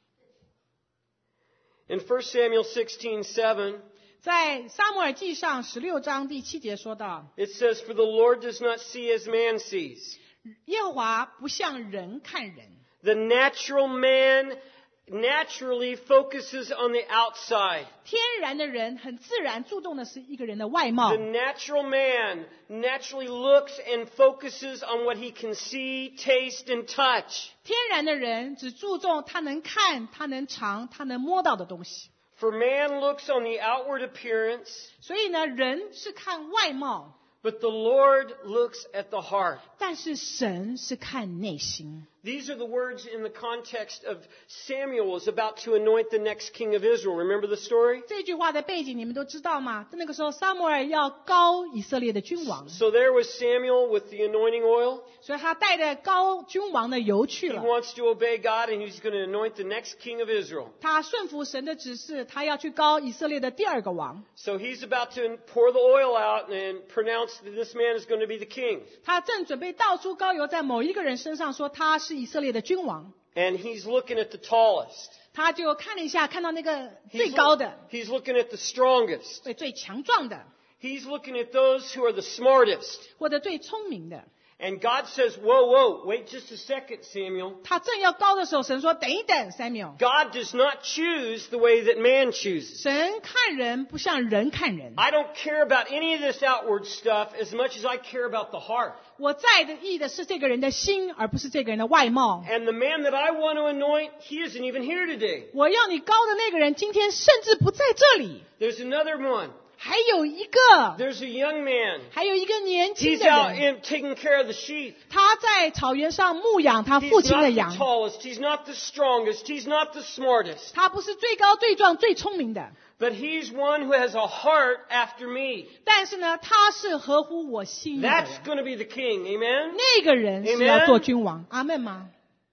In 1 Samuel 16:7, 在撒母耳记上16章第7节说到， it says, For the Lord does not see as man sees. 耶和华不像人看人。 The natural man naturally focuses on the outside. 天然的人很自然注重的是一个人的外貌 The，natural man naturally looks and focuses on what he can see, taste, and touch. 天然的人只注重他能看、他能尝、他能摸到的东西。 For man looks on the outward appearance, 所以呢，人是看外貌， but the Lord looks at the heart. 但是神是看内心。 These are the words in the context of Samuel is about to anoint the next king of Israel. Remember the story? 这句话的背景你们都知道吗？那个时候撒母耳要膏以色列的君王， So there was Samuel with the anointing oil. 所以他带着膏君王的油去 He 了。 wants to obey God and he's going to anoint the next king of Israel. 他顺服神的指示，他要去膏以色列的第二个王。 So he's about to pour the oil out and pronounce that this man is going to be the king. 他正准备倒出膏油在某一个人身上，说他是以色列的君王。 And he's looking at the tallest. 他就看了一下，看到那个最高的， He's looking at the strongest. 最强壮的， He's looking at those who are the smartest. 或者最聪明的。 And God says, whoa, wait just a second, Samuel. 他正要高的时候，神说：“等一等，Samuel。 God does not choose the way that man chooses. 神看人不像人看人。 I don't care about any of this outward stuff as much as I care about the heart. 我在意的是这个人的心，而不是这个人的外貌。 And the man that I want to anoint, he isn't even here today. 我要你高的那个人，今天甚至不在这里。 There's another one. 还有一个， There's a young man. 还有一个年轻 He's 的 out 人， in taking care of the sheep. 他在草原上牧养他父 He's 亲 not 的 the 羊。 tallest. He's not the strongest. He's not the smartest. 他不是最高、最壮、最聪明的， But he's one who has a heart after me. 但是呢，他是合乎我心意的 That's 人。 going to be the king. Amen? 那个人是要做君王。阿门吗？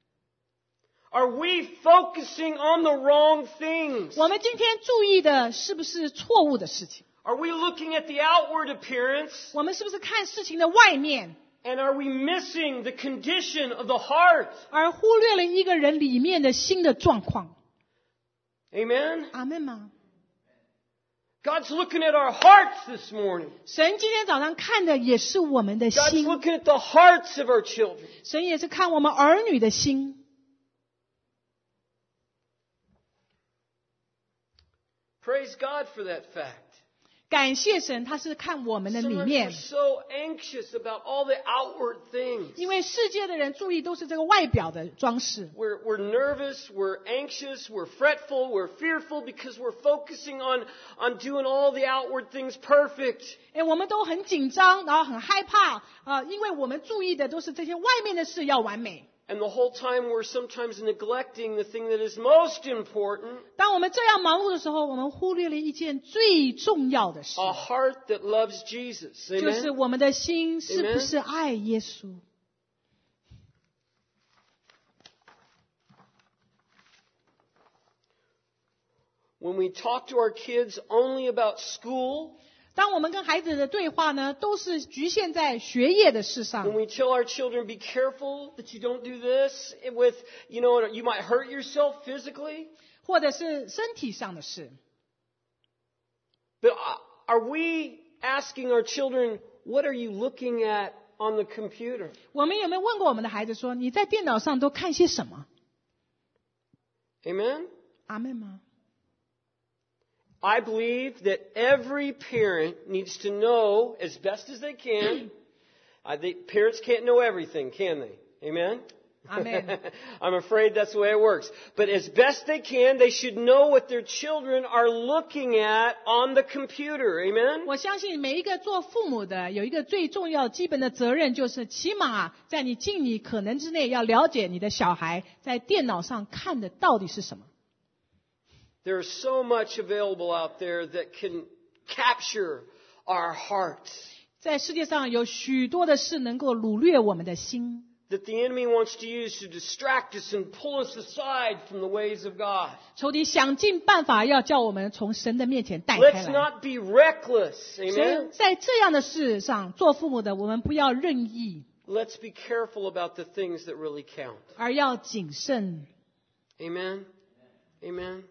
Are we focusing on the wrong things? 我们今天注意的是不是错误的事情？ Are we looking at the outward appearance 我们是不是看事情的外面， And are we missing the condition of the heart? 而忽略了一个人里面的心的状况。 Amen? 阿们吗？ God's looking at our hearts this morning. 神今天早上看的也是我们的 God's 心， looking at the hearts of our children. 神也是看我们儿女的心。 Praise God for that fact. 感谢神，他是看我们的里 Sometimes we're 面， so anxious about all the outward things. 因为世界的人注意都是这个外表的装饰。 We're nervous, we're anxious, we're fretful, we're fearful because we're focusing on doing all the outward things perfect. 我们都很紧张，然后很害怕因为我们注意的都是这些外面的事要完美。 And the whole time we're sometimes neglecting the thing that is most important, 当我们这样忙碌的时候，我们忽略了一件最重要的事， a heart that loves Jesus. 就是 Amen? 我们的心是不是爱耶稣。 When we talk to our kids only about school, 当我们跟孩子的对话呢，都是局限在学业的事 when 上， we tell our children, be careful that you don't do this with, you might hurt yourself physically. 或者是身体上的事。 But are we asking our children, what are you looking at on the computer? 我们有没有问过我们的孩子说，你在电脑上都看些什么？ Amen? 阿们吗？ I believe that every parent needs to know as best as they can. Parents can't know everything, can they? Amen? Amen. I'm afraid that's the way it works. But as best they can, they should know what their children are looking at on the computer. Amen? 我相信每一个做父母的有一个最重要基本的责任，就是起码在你尽你可能之内，要了解你的小孩在电脑上看的到底是什么。 There's so much available out there that can capture our hearts. 在世界上有许多的事能够掳掠我们的心， That the enemy wants to use to distract us and pull us aside from the ways of God. 仇敌想尽办法要叫我们从神的面前带开 Let's 来。 not be reckless. 所以 Amen? 在这样的事上，做父母的我们不要任意， Let's be careful about the things that really count. 而要谨慎。 Amen? Amen?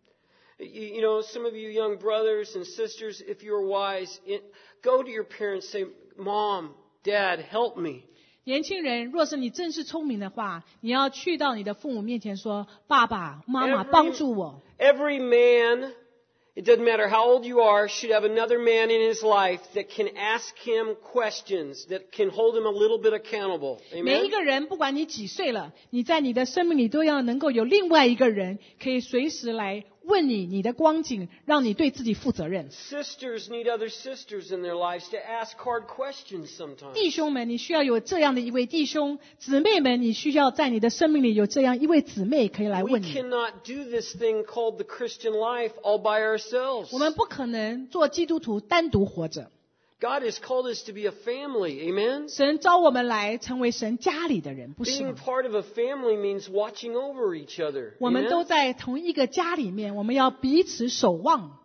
You know, some of you young brothers and sisters, if you're wise, go to your parents and say, Mom, Dad, help me. 年轻人，若是你真是聪明的话，你要去到你的父母面前说：“爸爸妈妈，帮助我。” Every man, it doesn't matter how old you are, should have another man in his life that can ask him questions, that can hold him a little bit accountable. 每一 Amen? 个人，不管你几岁了，你在你的生命里都要能够有另外一个人，可以随时来问你的光景，让你对自己负责任。 Sisters need other sisters in their lives to ask hard questions sometimes. 弟兄们，你需要有这样的一位弟兄；姊妹们，你需要在你的生命里有这样一位姊妹可以来 We 问你。 cannot do this thing called the Christian life all by ourselves. 我们不可能做基督徒单独活着。 God has called us to be a family. Amen? 神召我们来成为神家里的人，不是 Being 吗？ part of a family means watching over each other. 我们 Amen? 都在同一个家里面，我们要彼此守望。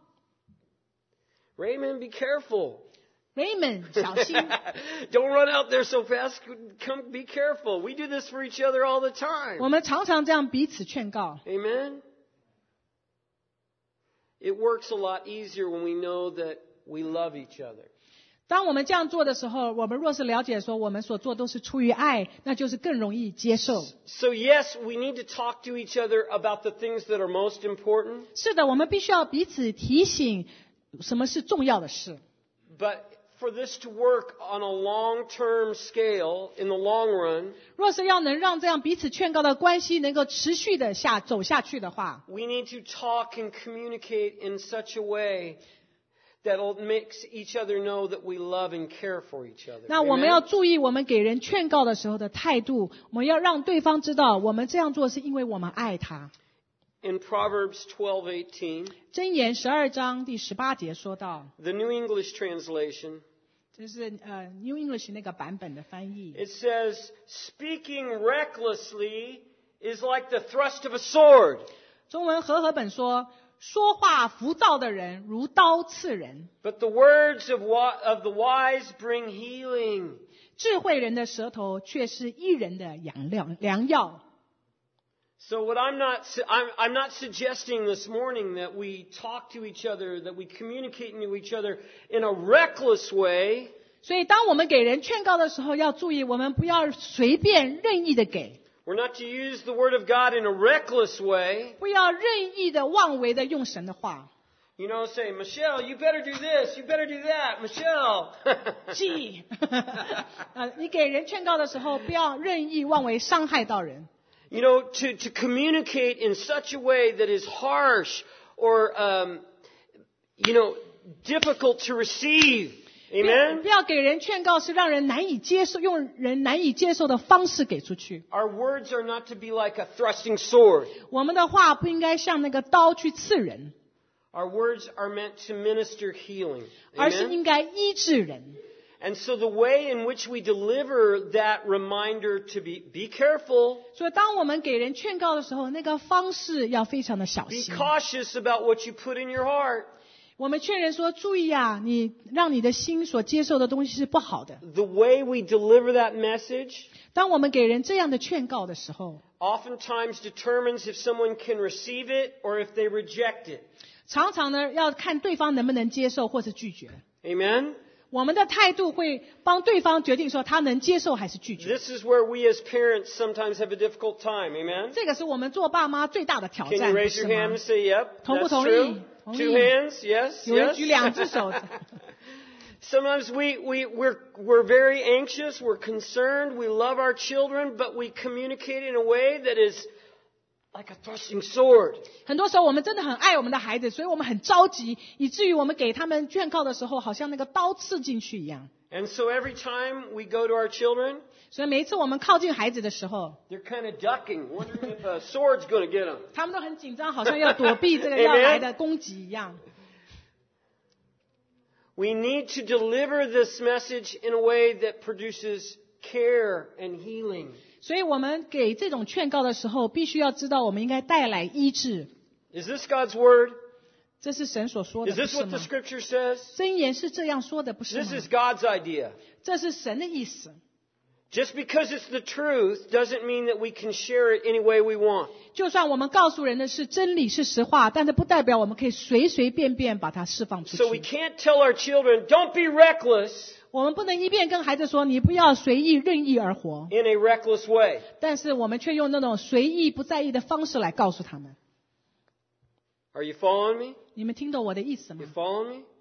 Raymond, be careful. Raymond，小心， Don't run out there so fast. Come, be careful. We do this for each other all the time. 我们常常这样彼此劝告。 Amen? It works a lot easier when we know that we love each other. 当我们这样做的时候，我们若是了解说我们所做都是出于爱，那就是更容易接受。 So yes, we need to talk to each other about the things that are most important. 是的，我们必须要彼此提醒什么是重要的事。 But for this to work on a long-term scale, in the long run, 若是要能让这样彼此劝告的关系能够持续的走下去的话， we need to talk and communicate in such a way that'll make each other know that we love and care for each other. 那我们要 Amen? 注意我们给人劝告的时候的态度，我们要让对方知道我们这样做是因为我们爱他。 In Proverbs 12:18, 箴言12章第18节说到， the New English translation, 这是New English 那个版本的翻译。 it says, "Speaking recklessly is like the thrust of a sword." 中文和合本说，说话浮躁的人如刀刺人， But the words of the wise bring healing. 智慧人的舌头却是义人的良药。 So what I'm not suggesting this morning that we talk to each other, that we communicate to each other in a reckless way. 所以当我们给人劝告的时候，要注意，我们不要随便任意的给。 We're not to use the word of God in a reckless way. 不要任意的妄为的用神的话。 You know, say, Michelle, you better do this, you better do that, Michelle. 记，你给人劝告的时候，不要任意妄为，伤害到人。 You know, to communicate in such a way that is harsh or, difficult to receive. Amen? 不要给人劝告是让人难以接受，用人难以接受的方式给出去。 Our words are not to be like a thrusting sword. 我们的话不应该像那个刀去刺人， Our words are meant to minister healing. 而是 Amen? 应该医治人。 And so the way in which we deliver that reminder to be careful, 所以当我们给人劝告的时候，那个方式要非常的小 be 心。 cautious about what you put in your heart. 我们劝人说，注意啊，你让你的心所接受的东西是不好的。 The way we deliver that message 当我们给人这样的劝告的时候， oftentimes determines if someone can receive it or if they reject it. 常常呢要看对方能不能接受或是拒绝。 Amen? 我们的态度会帮对方决定说他能接受还是拒绝。 This is where we as parents sometimes have a difficult time. Amen? 这个是我们做爸妈最大的挑 Can 战， you 不 raise 是 your hand 吗 and？say, yep, 同不 that's 同意？ true? 同意。 Two hands? Yes? 有人 Yes? 举2只手。 Sometimes we're very anxious, we're concerned, we love our children, but we communicate in a way that is like a thrusting sword. 很多时候我们真的很爱我们的孩子，所以我们很着急，以至于我们给他们劝告的时候，好像那个刀刺进去一样。 And so every time we go to our children, 所以每一次我们靠近孩子的时候， they're kind of ducking, wondering if a sword's going to get them. 他们都很紧张，好像要躲避这个要来的攻击一样。 We need to deliver this message in a way that produces care and healing. 所以我们给这种劝告的时候，必须要知道我们应该带来医治。 Is this God's word? 这是神所说的， Is 不 this 是 what the 吗？ scripture says? 箴言是这样说的，不是 This 吗？ is God's idea. 这是神的意思。 Just because it's the truth doesn't mean that we can share it any way we want. 就算我们告诉人的是真理是实话，但是不代表我们可以随随便便把它释放出 So we 去。 can't tell our children, don't be reckless 我们不能一遍跟孩子说你不要随意任意而活， in a reckless way. 但是我们却用那种随意不在意的方式来告诉他们。 Are you following me? 你们听懂我的意思 You 吗？ following me?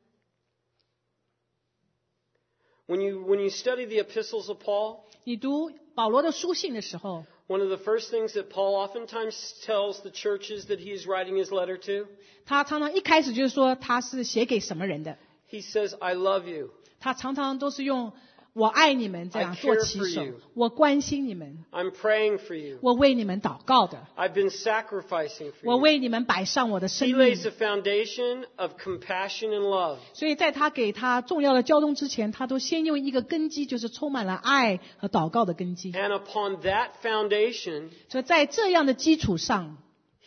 When you study the epistles of Paul, 你读保罗的书信的时候， one of the first things that Paul oftentimes tells the churches that he is writing his letter to, 他常常一开始就是说他是写给什么人的， he says, I love you. 他常常都是用我爱你们这样 I care 做起 for 手 you， 我关心你们， I'm praying for you. 我为你们祷告的， I've been sacrificing for 我 you. 为你们摆上我的生 He 命 lays。a foundation of compassion and love. 所以在他给他重要的交通之前，他都先用一个根基，就是充满了爱和祷告的根基。 And upon that foundation, 所以在这样的基础上，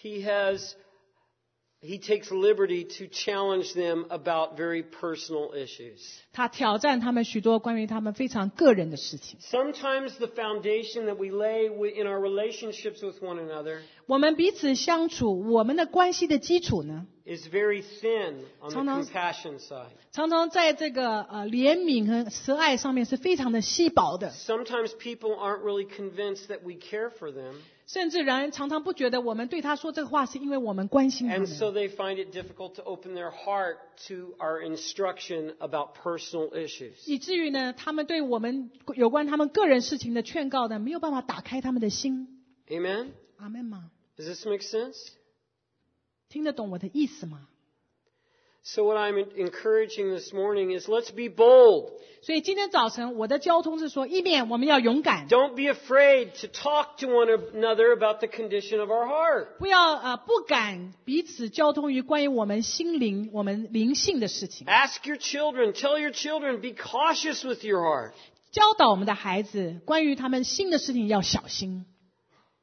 he takes liberty to challenge them about very personal issues. 他挑战他们许多关于他们非常个人的事情。 Sometimes the foundation that we lay in our relationships with one another 我们彼此相处，我们的关系的基础呢， is very thin on the 常常- compassion side. 常常在这个怜悯和慈爱上面是非常的稀薄的， Sometimes people aren't really convinced that we care for them, 甚至人常常不觉得我们对他说这个话是因为我们关心他 and 们， so they find it difficult to open their heart to our instruction about personal issues. 以至于呢，他们对我们有关他们个人事情的劝告呢，没有办法打开他们的心。 Amen? 阿门吗？ Does this make sense? 听得懂我的意思吗？ So what I'm encouraging this morning is let's be bold. 所以今天早晨我的交通是说，一面我们要勇敢， Don't be afraid to talk to one another about the condition of our heart. 不要不敢彼此交通于关于我们心灵、我们灵性的事情， Ask your children, tell your children, be cautious with your heart. 教导我们的孩子关于他们心的事情要小心。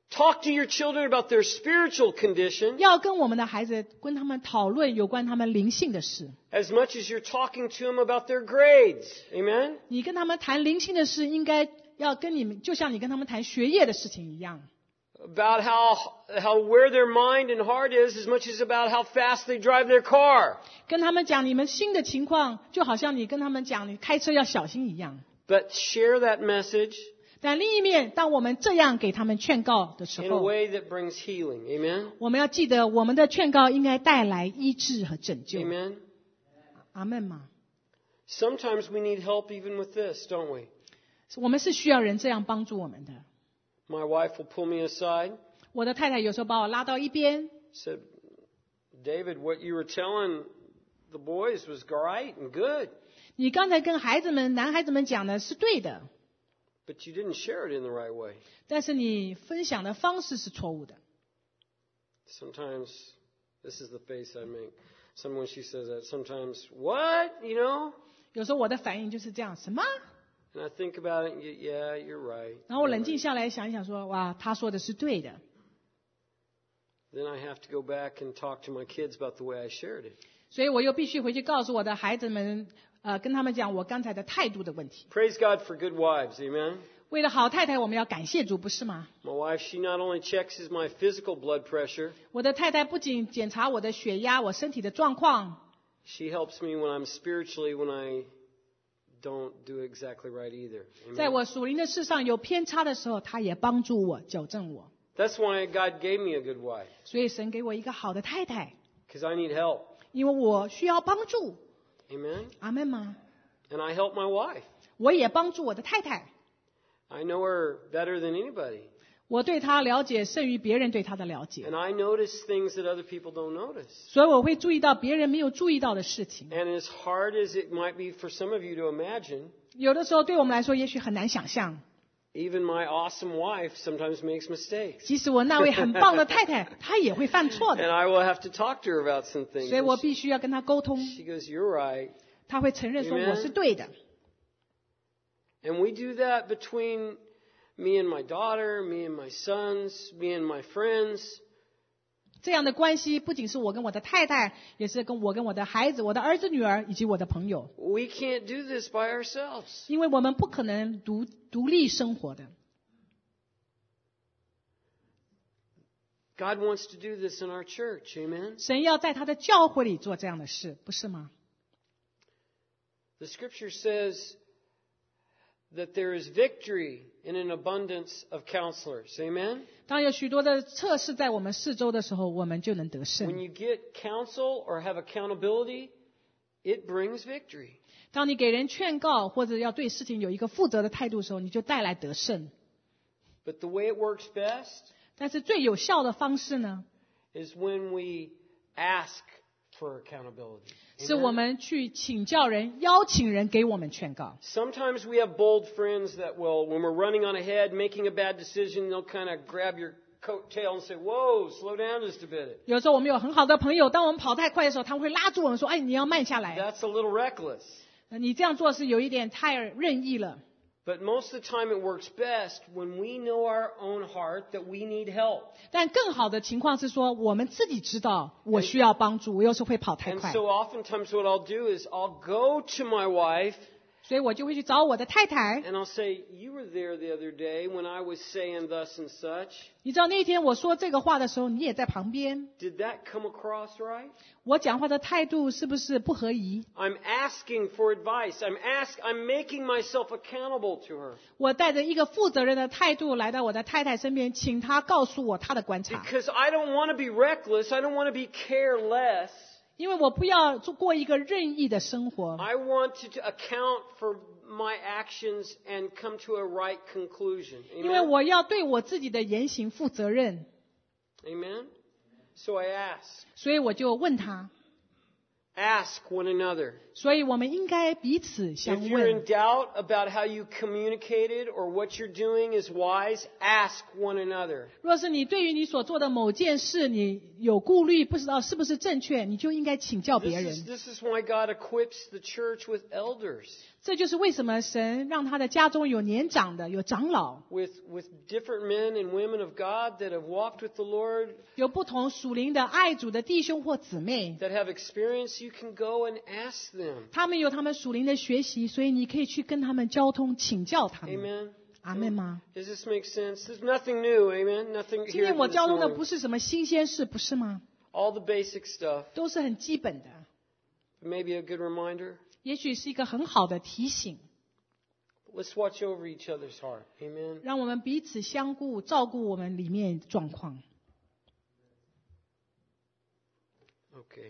Talk to your children about their spiritual condition 要跟我们的孩子跟他们讨论有关他们灵性的事。 as much as you're talking to them about their grades. Amen? 你跟他们谈灵性的事，应该要跟你们，就像你跟他们谈学业的事情一样。 About how where their mind and heart is as much as about how fast they drive their car. 跟他们讲你们新的情况，就好像你跟他们讲你开车要小心一样。 But share that message 但另一面，当我们这样给他们劝告的时 in a 候， way that brings healing. Amen? 我们要记得我们的劝告应该带来医治和拯救。 Amen? 阿们吗？ Sometimes we need help even with this, don't we? 我们是需要人这样帮助我们的。 My wife will pull me aside, 我的太太有时候把我拉到一边， said, David, what you were telling the boys was right and good, 你刚才跟孩子们、男孩子们讲的是对的， but you didn't share it in the right way. 但是你分享的方式是错误的。 Sometimes, this is the face I make. When she says that, sometimes, what? You know? 有时候我的反应就是这样，什么？ And I think about it, and yeah, you're right. 然后我 You're 冷静 right. 下来想一想说，哇，他说的是对的。 Then I have to go back and talk to my kids about the way I shared it. 所以我又必须回去告诉我的孩子们，跟他们讲我刚才的态度的问题。 Praise God for good wives, amen? 为了好太太，我们要感谢主，不是吗？ My wife, she not only checks my physical blood pressure, 我的太太不仅检查我的血压、我身体的状况， she helps me when I'm spiritually, when I don't do exactly right either. 在 Amen? 我属灵的事上有偏差的时候，她也帮助我、矫正我。 That's why God gave me a good wife, 所以神给我一个好的太太， because I need help. 因为我需要帮助。 Amen? 阿门吗？ And I help my wife. 我也帮助我的太太， I know her better than anybody. 我对她了解胜于别人对她的了解， And I notice things that other people don't notice. 所以我会注意到别人没有注意到的事情。 And as hard as it might be for some of you to imagine, 有的时候对我们来说也许很难想象， even my awesome wife sometimes makes mistakes. 即使我那位很棒的太太，她也会犯错 And 的， I will have to talk to her about some things. 所以我必须要跟她沟通。 She goes, you're right. 她会承认说我是对的。 And we do that between me and my daughter, me and my sons, me and my friends. 这样的关系不仅是我跟我的太太，也是跟我的孩子、我的儿子、女儿以及我的朋友， We can't do this by ourselves. 因为我们不可能独立生活的。 God wants to do this in our church. Amen? 神要在他的教会里做这样的事，不是吗？ The scripture says that there is victory in an abundance of counselors. Amen? 当有许多的测试在我们四周的时候，我们就能得 When 胜。 you get counsel or have accountability, it brings victory. 当你给人劝告或者要对事情有一个负责的态度的时候，你就带来得胜。 But the way it works best 但是最有效的方式呢， is when we ask for accountability. 是我们去请教人、邀请人给我们劝告。 Sometimes we have bold friends that will, when we're running on ahead, making a bad decision, they'll kind of grab your coattail and say, whoa, slow down just a bit. 有时候我们有很好的朋友，当我们跑太快的时候，他们会拉住我们说：“哎，你要慢下来， That's a little reckless. 你这样做是有一点太任意了。” But most of the time it works best when we know our own heart that we need help. 但更好的情况是说，我们自己知道我需要帮助，我有时候会跑太 And 快， so oftentimes what I'll do is I'll go to my wife 所以我就会去找我的太太。 and I'll say, you were there the other day when I was saying thus and such. 你知道那天我说这个话的时候，你也在旁边， Did that come across right? 我讲话的态度是不是不合宜？ I'm asking for advice. I'm making myself accountable to her. 我带着一个负责任的态度来到我的太太身边，请她告诉我她的观察， Because I don't want to be reckless. I don't want to be careless. 因为我不要过一个任意的生活， I want to account for my actions and come to a right conclusion. 因为 Amen? 我要对我自己的言行负责任， Amen? So I ask. 所以我就问她， ask one another. 所以我们应该彼此 If 相 you're 问 in。doubt about how you communicated or what you're doing is wise, ask one another. 若是你对于你所做的某件事你有顾虑，不知道是不是正确，你就应该请教别 This 人。 is why God equips the church with elders, 这就是为什么神让他的家中有年长的，有长老， with different men and women of God that have walked with the Lord, 有不同属灵的爱主的弟兄或姊妹， that have experience. You can go and ask them. 他们有他们属灵的学习，所以你可以去跟他们交通，请教他们。 Amen. 阿门吗？ Does this make sense? There's nothing new. Amen. Nothing 今 here 天我 this 教导的 morning. 不是什么新鲜事，不是吗？ All the basic stuff. 都是很基本的， Maybe a good reminder. 也许是一个很好的提醒， Let's watch over each other's heart. Amen. 让我们彼此相顾，照顾我们里面状况。 Okay.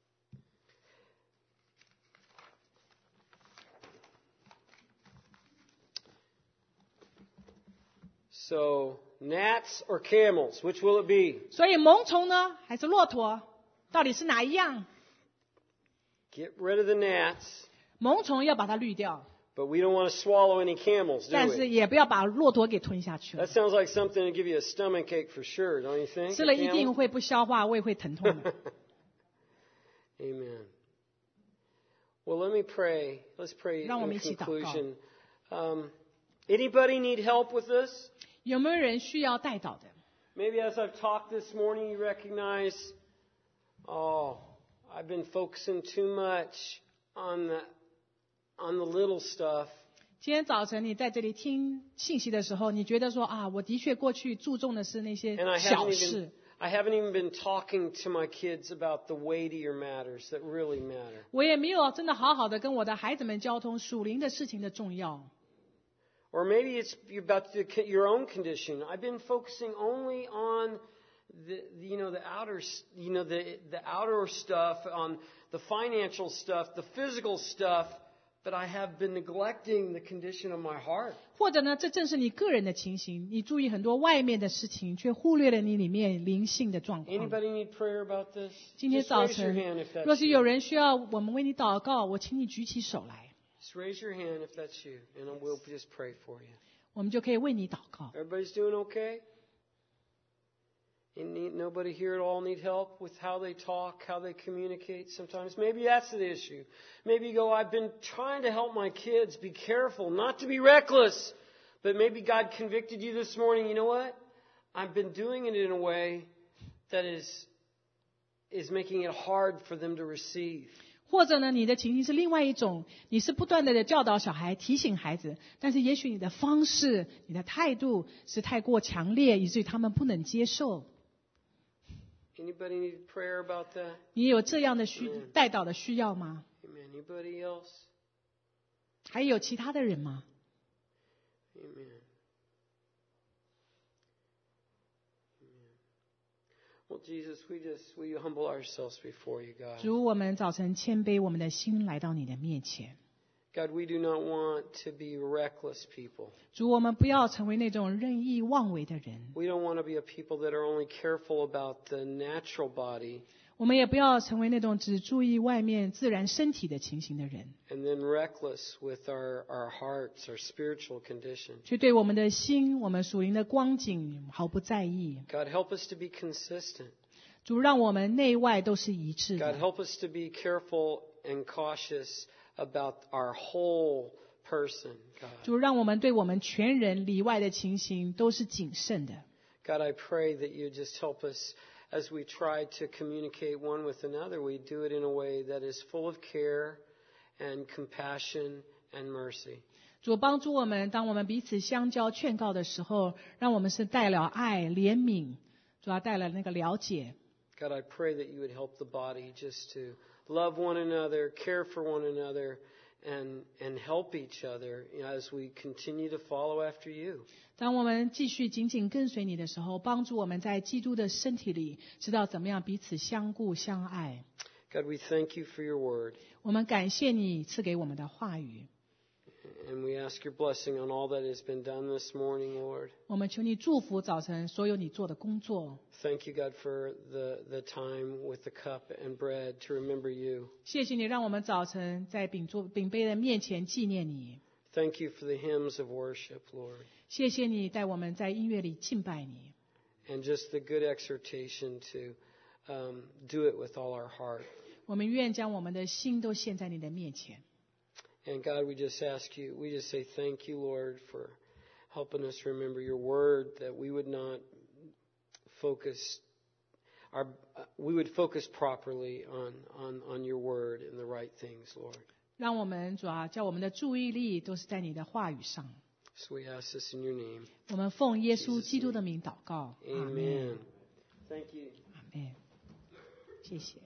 So, gnats or camels, which will it be? 所以萌虫呢，还是骆驼，到底是哪一样？ Get rid of the gnats, 萌虫要把它滤掉， but we don't want to swallow any camels, 但 do 是 we? 也不要把骆驼给吞下去了 That。sounds like something to give you a stomach ache for sure, don't you think? 吃了 A 一定 camel? 会不消化，胃会疼痛的。 Amen. Well, let me pray. Let's pray 让我 in 们一起祷告。 conclusion. Anybody need help with this? 有没有人需要带导的？ Maybe as I've talked this morning, you recognize, oh, I've been focusing too much on the little stuff. 今天早晨你在这里听信息的时候，你觉得说啊，我的确过去注重的是那些 And 小事， I haven't even been talking to my kids about the weightier matters that really matter. 我也没有真的好好的跟我的孩子们交通属灵的事情的重要。 Or maybe it's about your own condition. I've been focusing only on the outer stuff, on the financial stuff, the physical stuff, but I have been neglecting the condition of my heart. 或者呢，这正是你个人的情形，你注意很多外面的事情，却忽略了你里面灵性的状况。 Anybody need prayer about this? 今天 Just 早 raise your 晨 hand if，that's 若是有 you. 人需要我们为你祷告，我请你举起手来， Just raise your hand if that's you, and we'll just pray for you. 我们就可以为你祷告。 Everybody's doing okay? Nobody here at all need help with how they talk, how they communicate sometimes? Maybe that's the issue. Maybe you go, I've been trying to help my kids be careful, not to be reckless. But maybe God convicted you this morning. You know what? I've been doing it in a way that is making it hard for them to receive. 或者呢，你的情形是另外一种，你是不断的教导小孩、提醒孩子，但是也许你的方式、你的态度是太过强烈，以至于他们不能接受。 Anybody need prayer about that? 你有这样的带导的需要吗？ Amen. Anybody else? 还有其他的人吗？ Amen. Well, Jesus, we humble ourselves before you, God. 主，我们早晨谦卑我们的心来到你的面前。 God, we do not want to be reckless people. 主，我们不要成为那种任意妄为的人， We don't want to be a people that are only careful about the natural body 我们也不要成为那种只注意外面自然身体的情形的人， and then reckless with our hearts, our spiritual condition. 却对我们的心、我们属灵的光景毫不在意。 God, help us to be consistent. 主，让我们内外都是一致 God, 的。 help us to be careful and cautious about our whole person, God. 主，让我们对我们全人里外的情形都是谨慎的。 God, I pray that you just help us as we try to communicate one with another. We do it in a way that is full of care and compassion and mercy. 主，帮助我们，当我们彼此相交劝告的时候，让我们是带了爱、怜悯，主要带了那个了解。 God, I pray that you would help the body just to love one another, care for one another, and help each other as we continue to follow after you. 当我们继续紧紧跟随你的时候，帮助我们在基督的身体里，知道怎么样彼此相顾相爱。 God, we thank you for your word. 我们感谢你赐给我们的话语。 And we ask your blessing on all that has been done this morning, Lord. 我们求你祝福早晨所有你做的工作。 Thank you, God, for the time with the cup and bread to remember you. 谢谢你让我们早晨在饼杯的面前纪念你。 Thank you for the hymns of worship, Lord. 谢谢你带我们在音乐里敬拜你。 And just the good exhortation to do it with all our heart. 我们愿将我们的心都献在你的面前。 And God, we just ask you, we just say thank you, Lord, for helping us remember your word, that we would not focus we would focus properly on your word and the right things, Lord. 让我们主啊，叫我们的注意力都是在你的话语上。 So we ask this in your name. 我们奉耶稣基督的名祷告。 Amen. Thank you. 阿们。谢谢。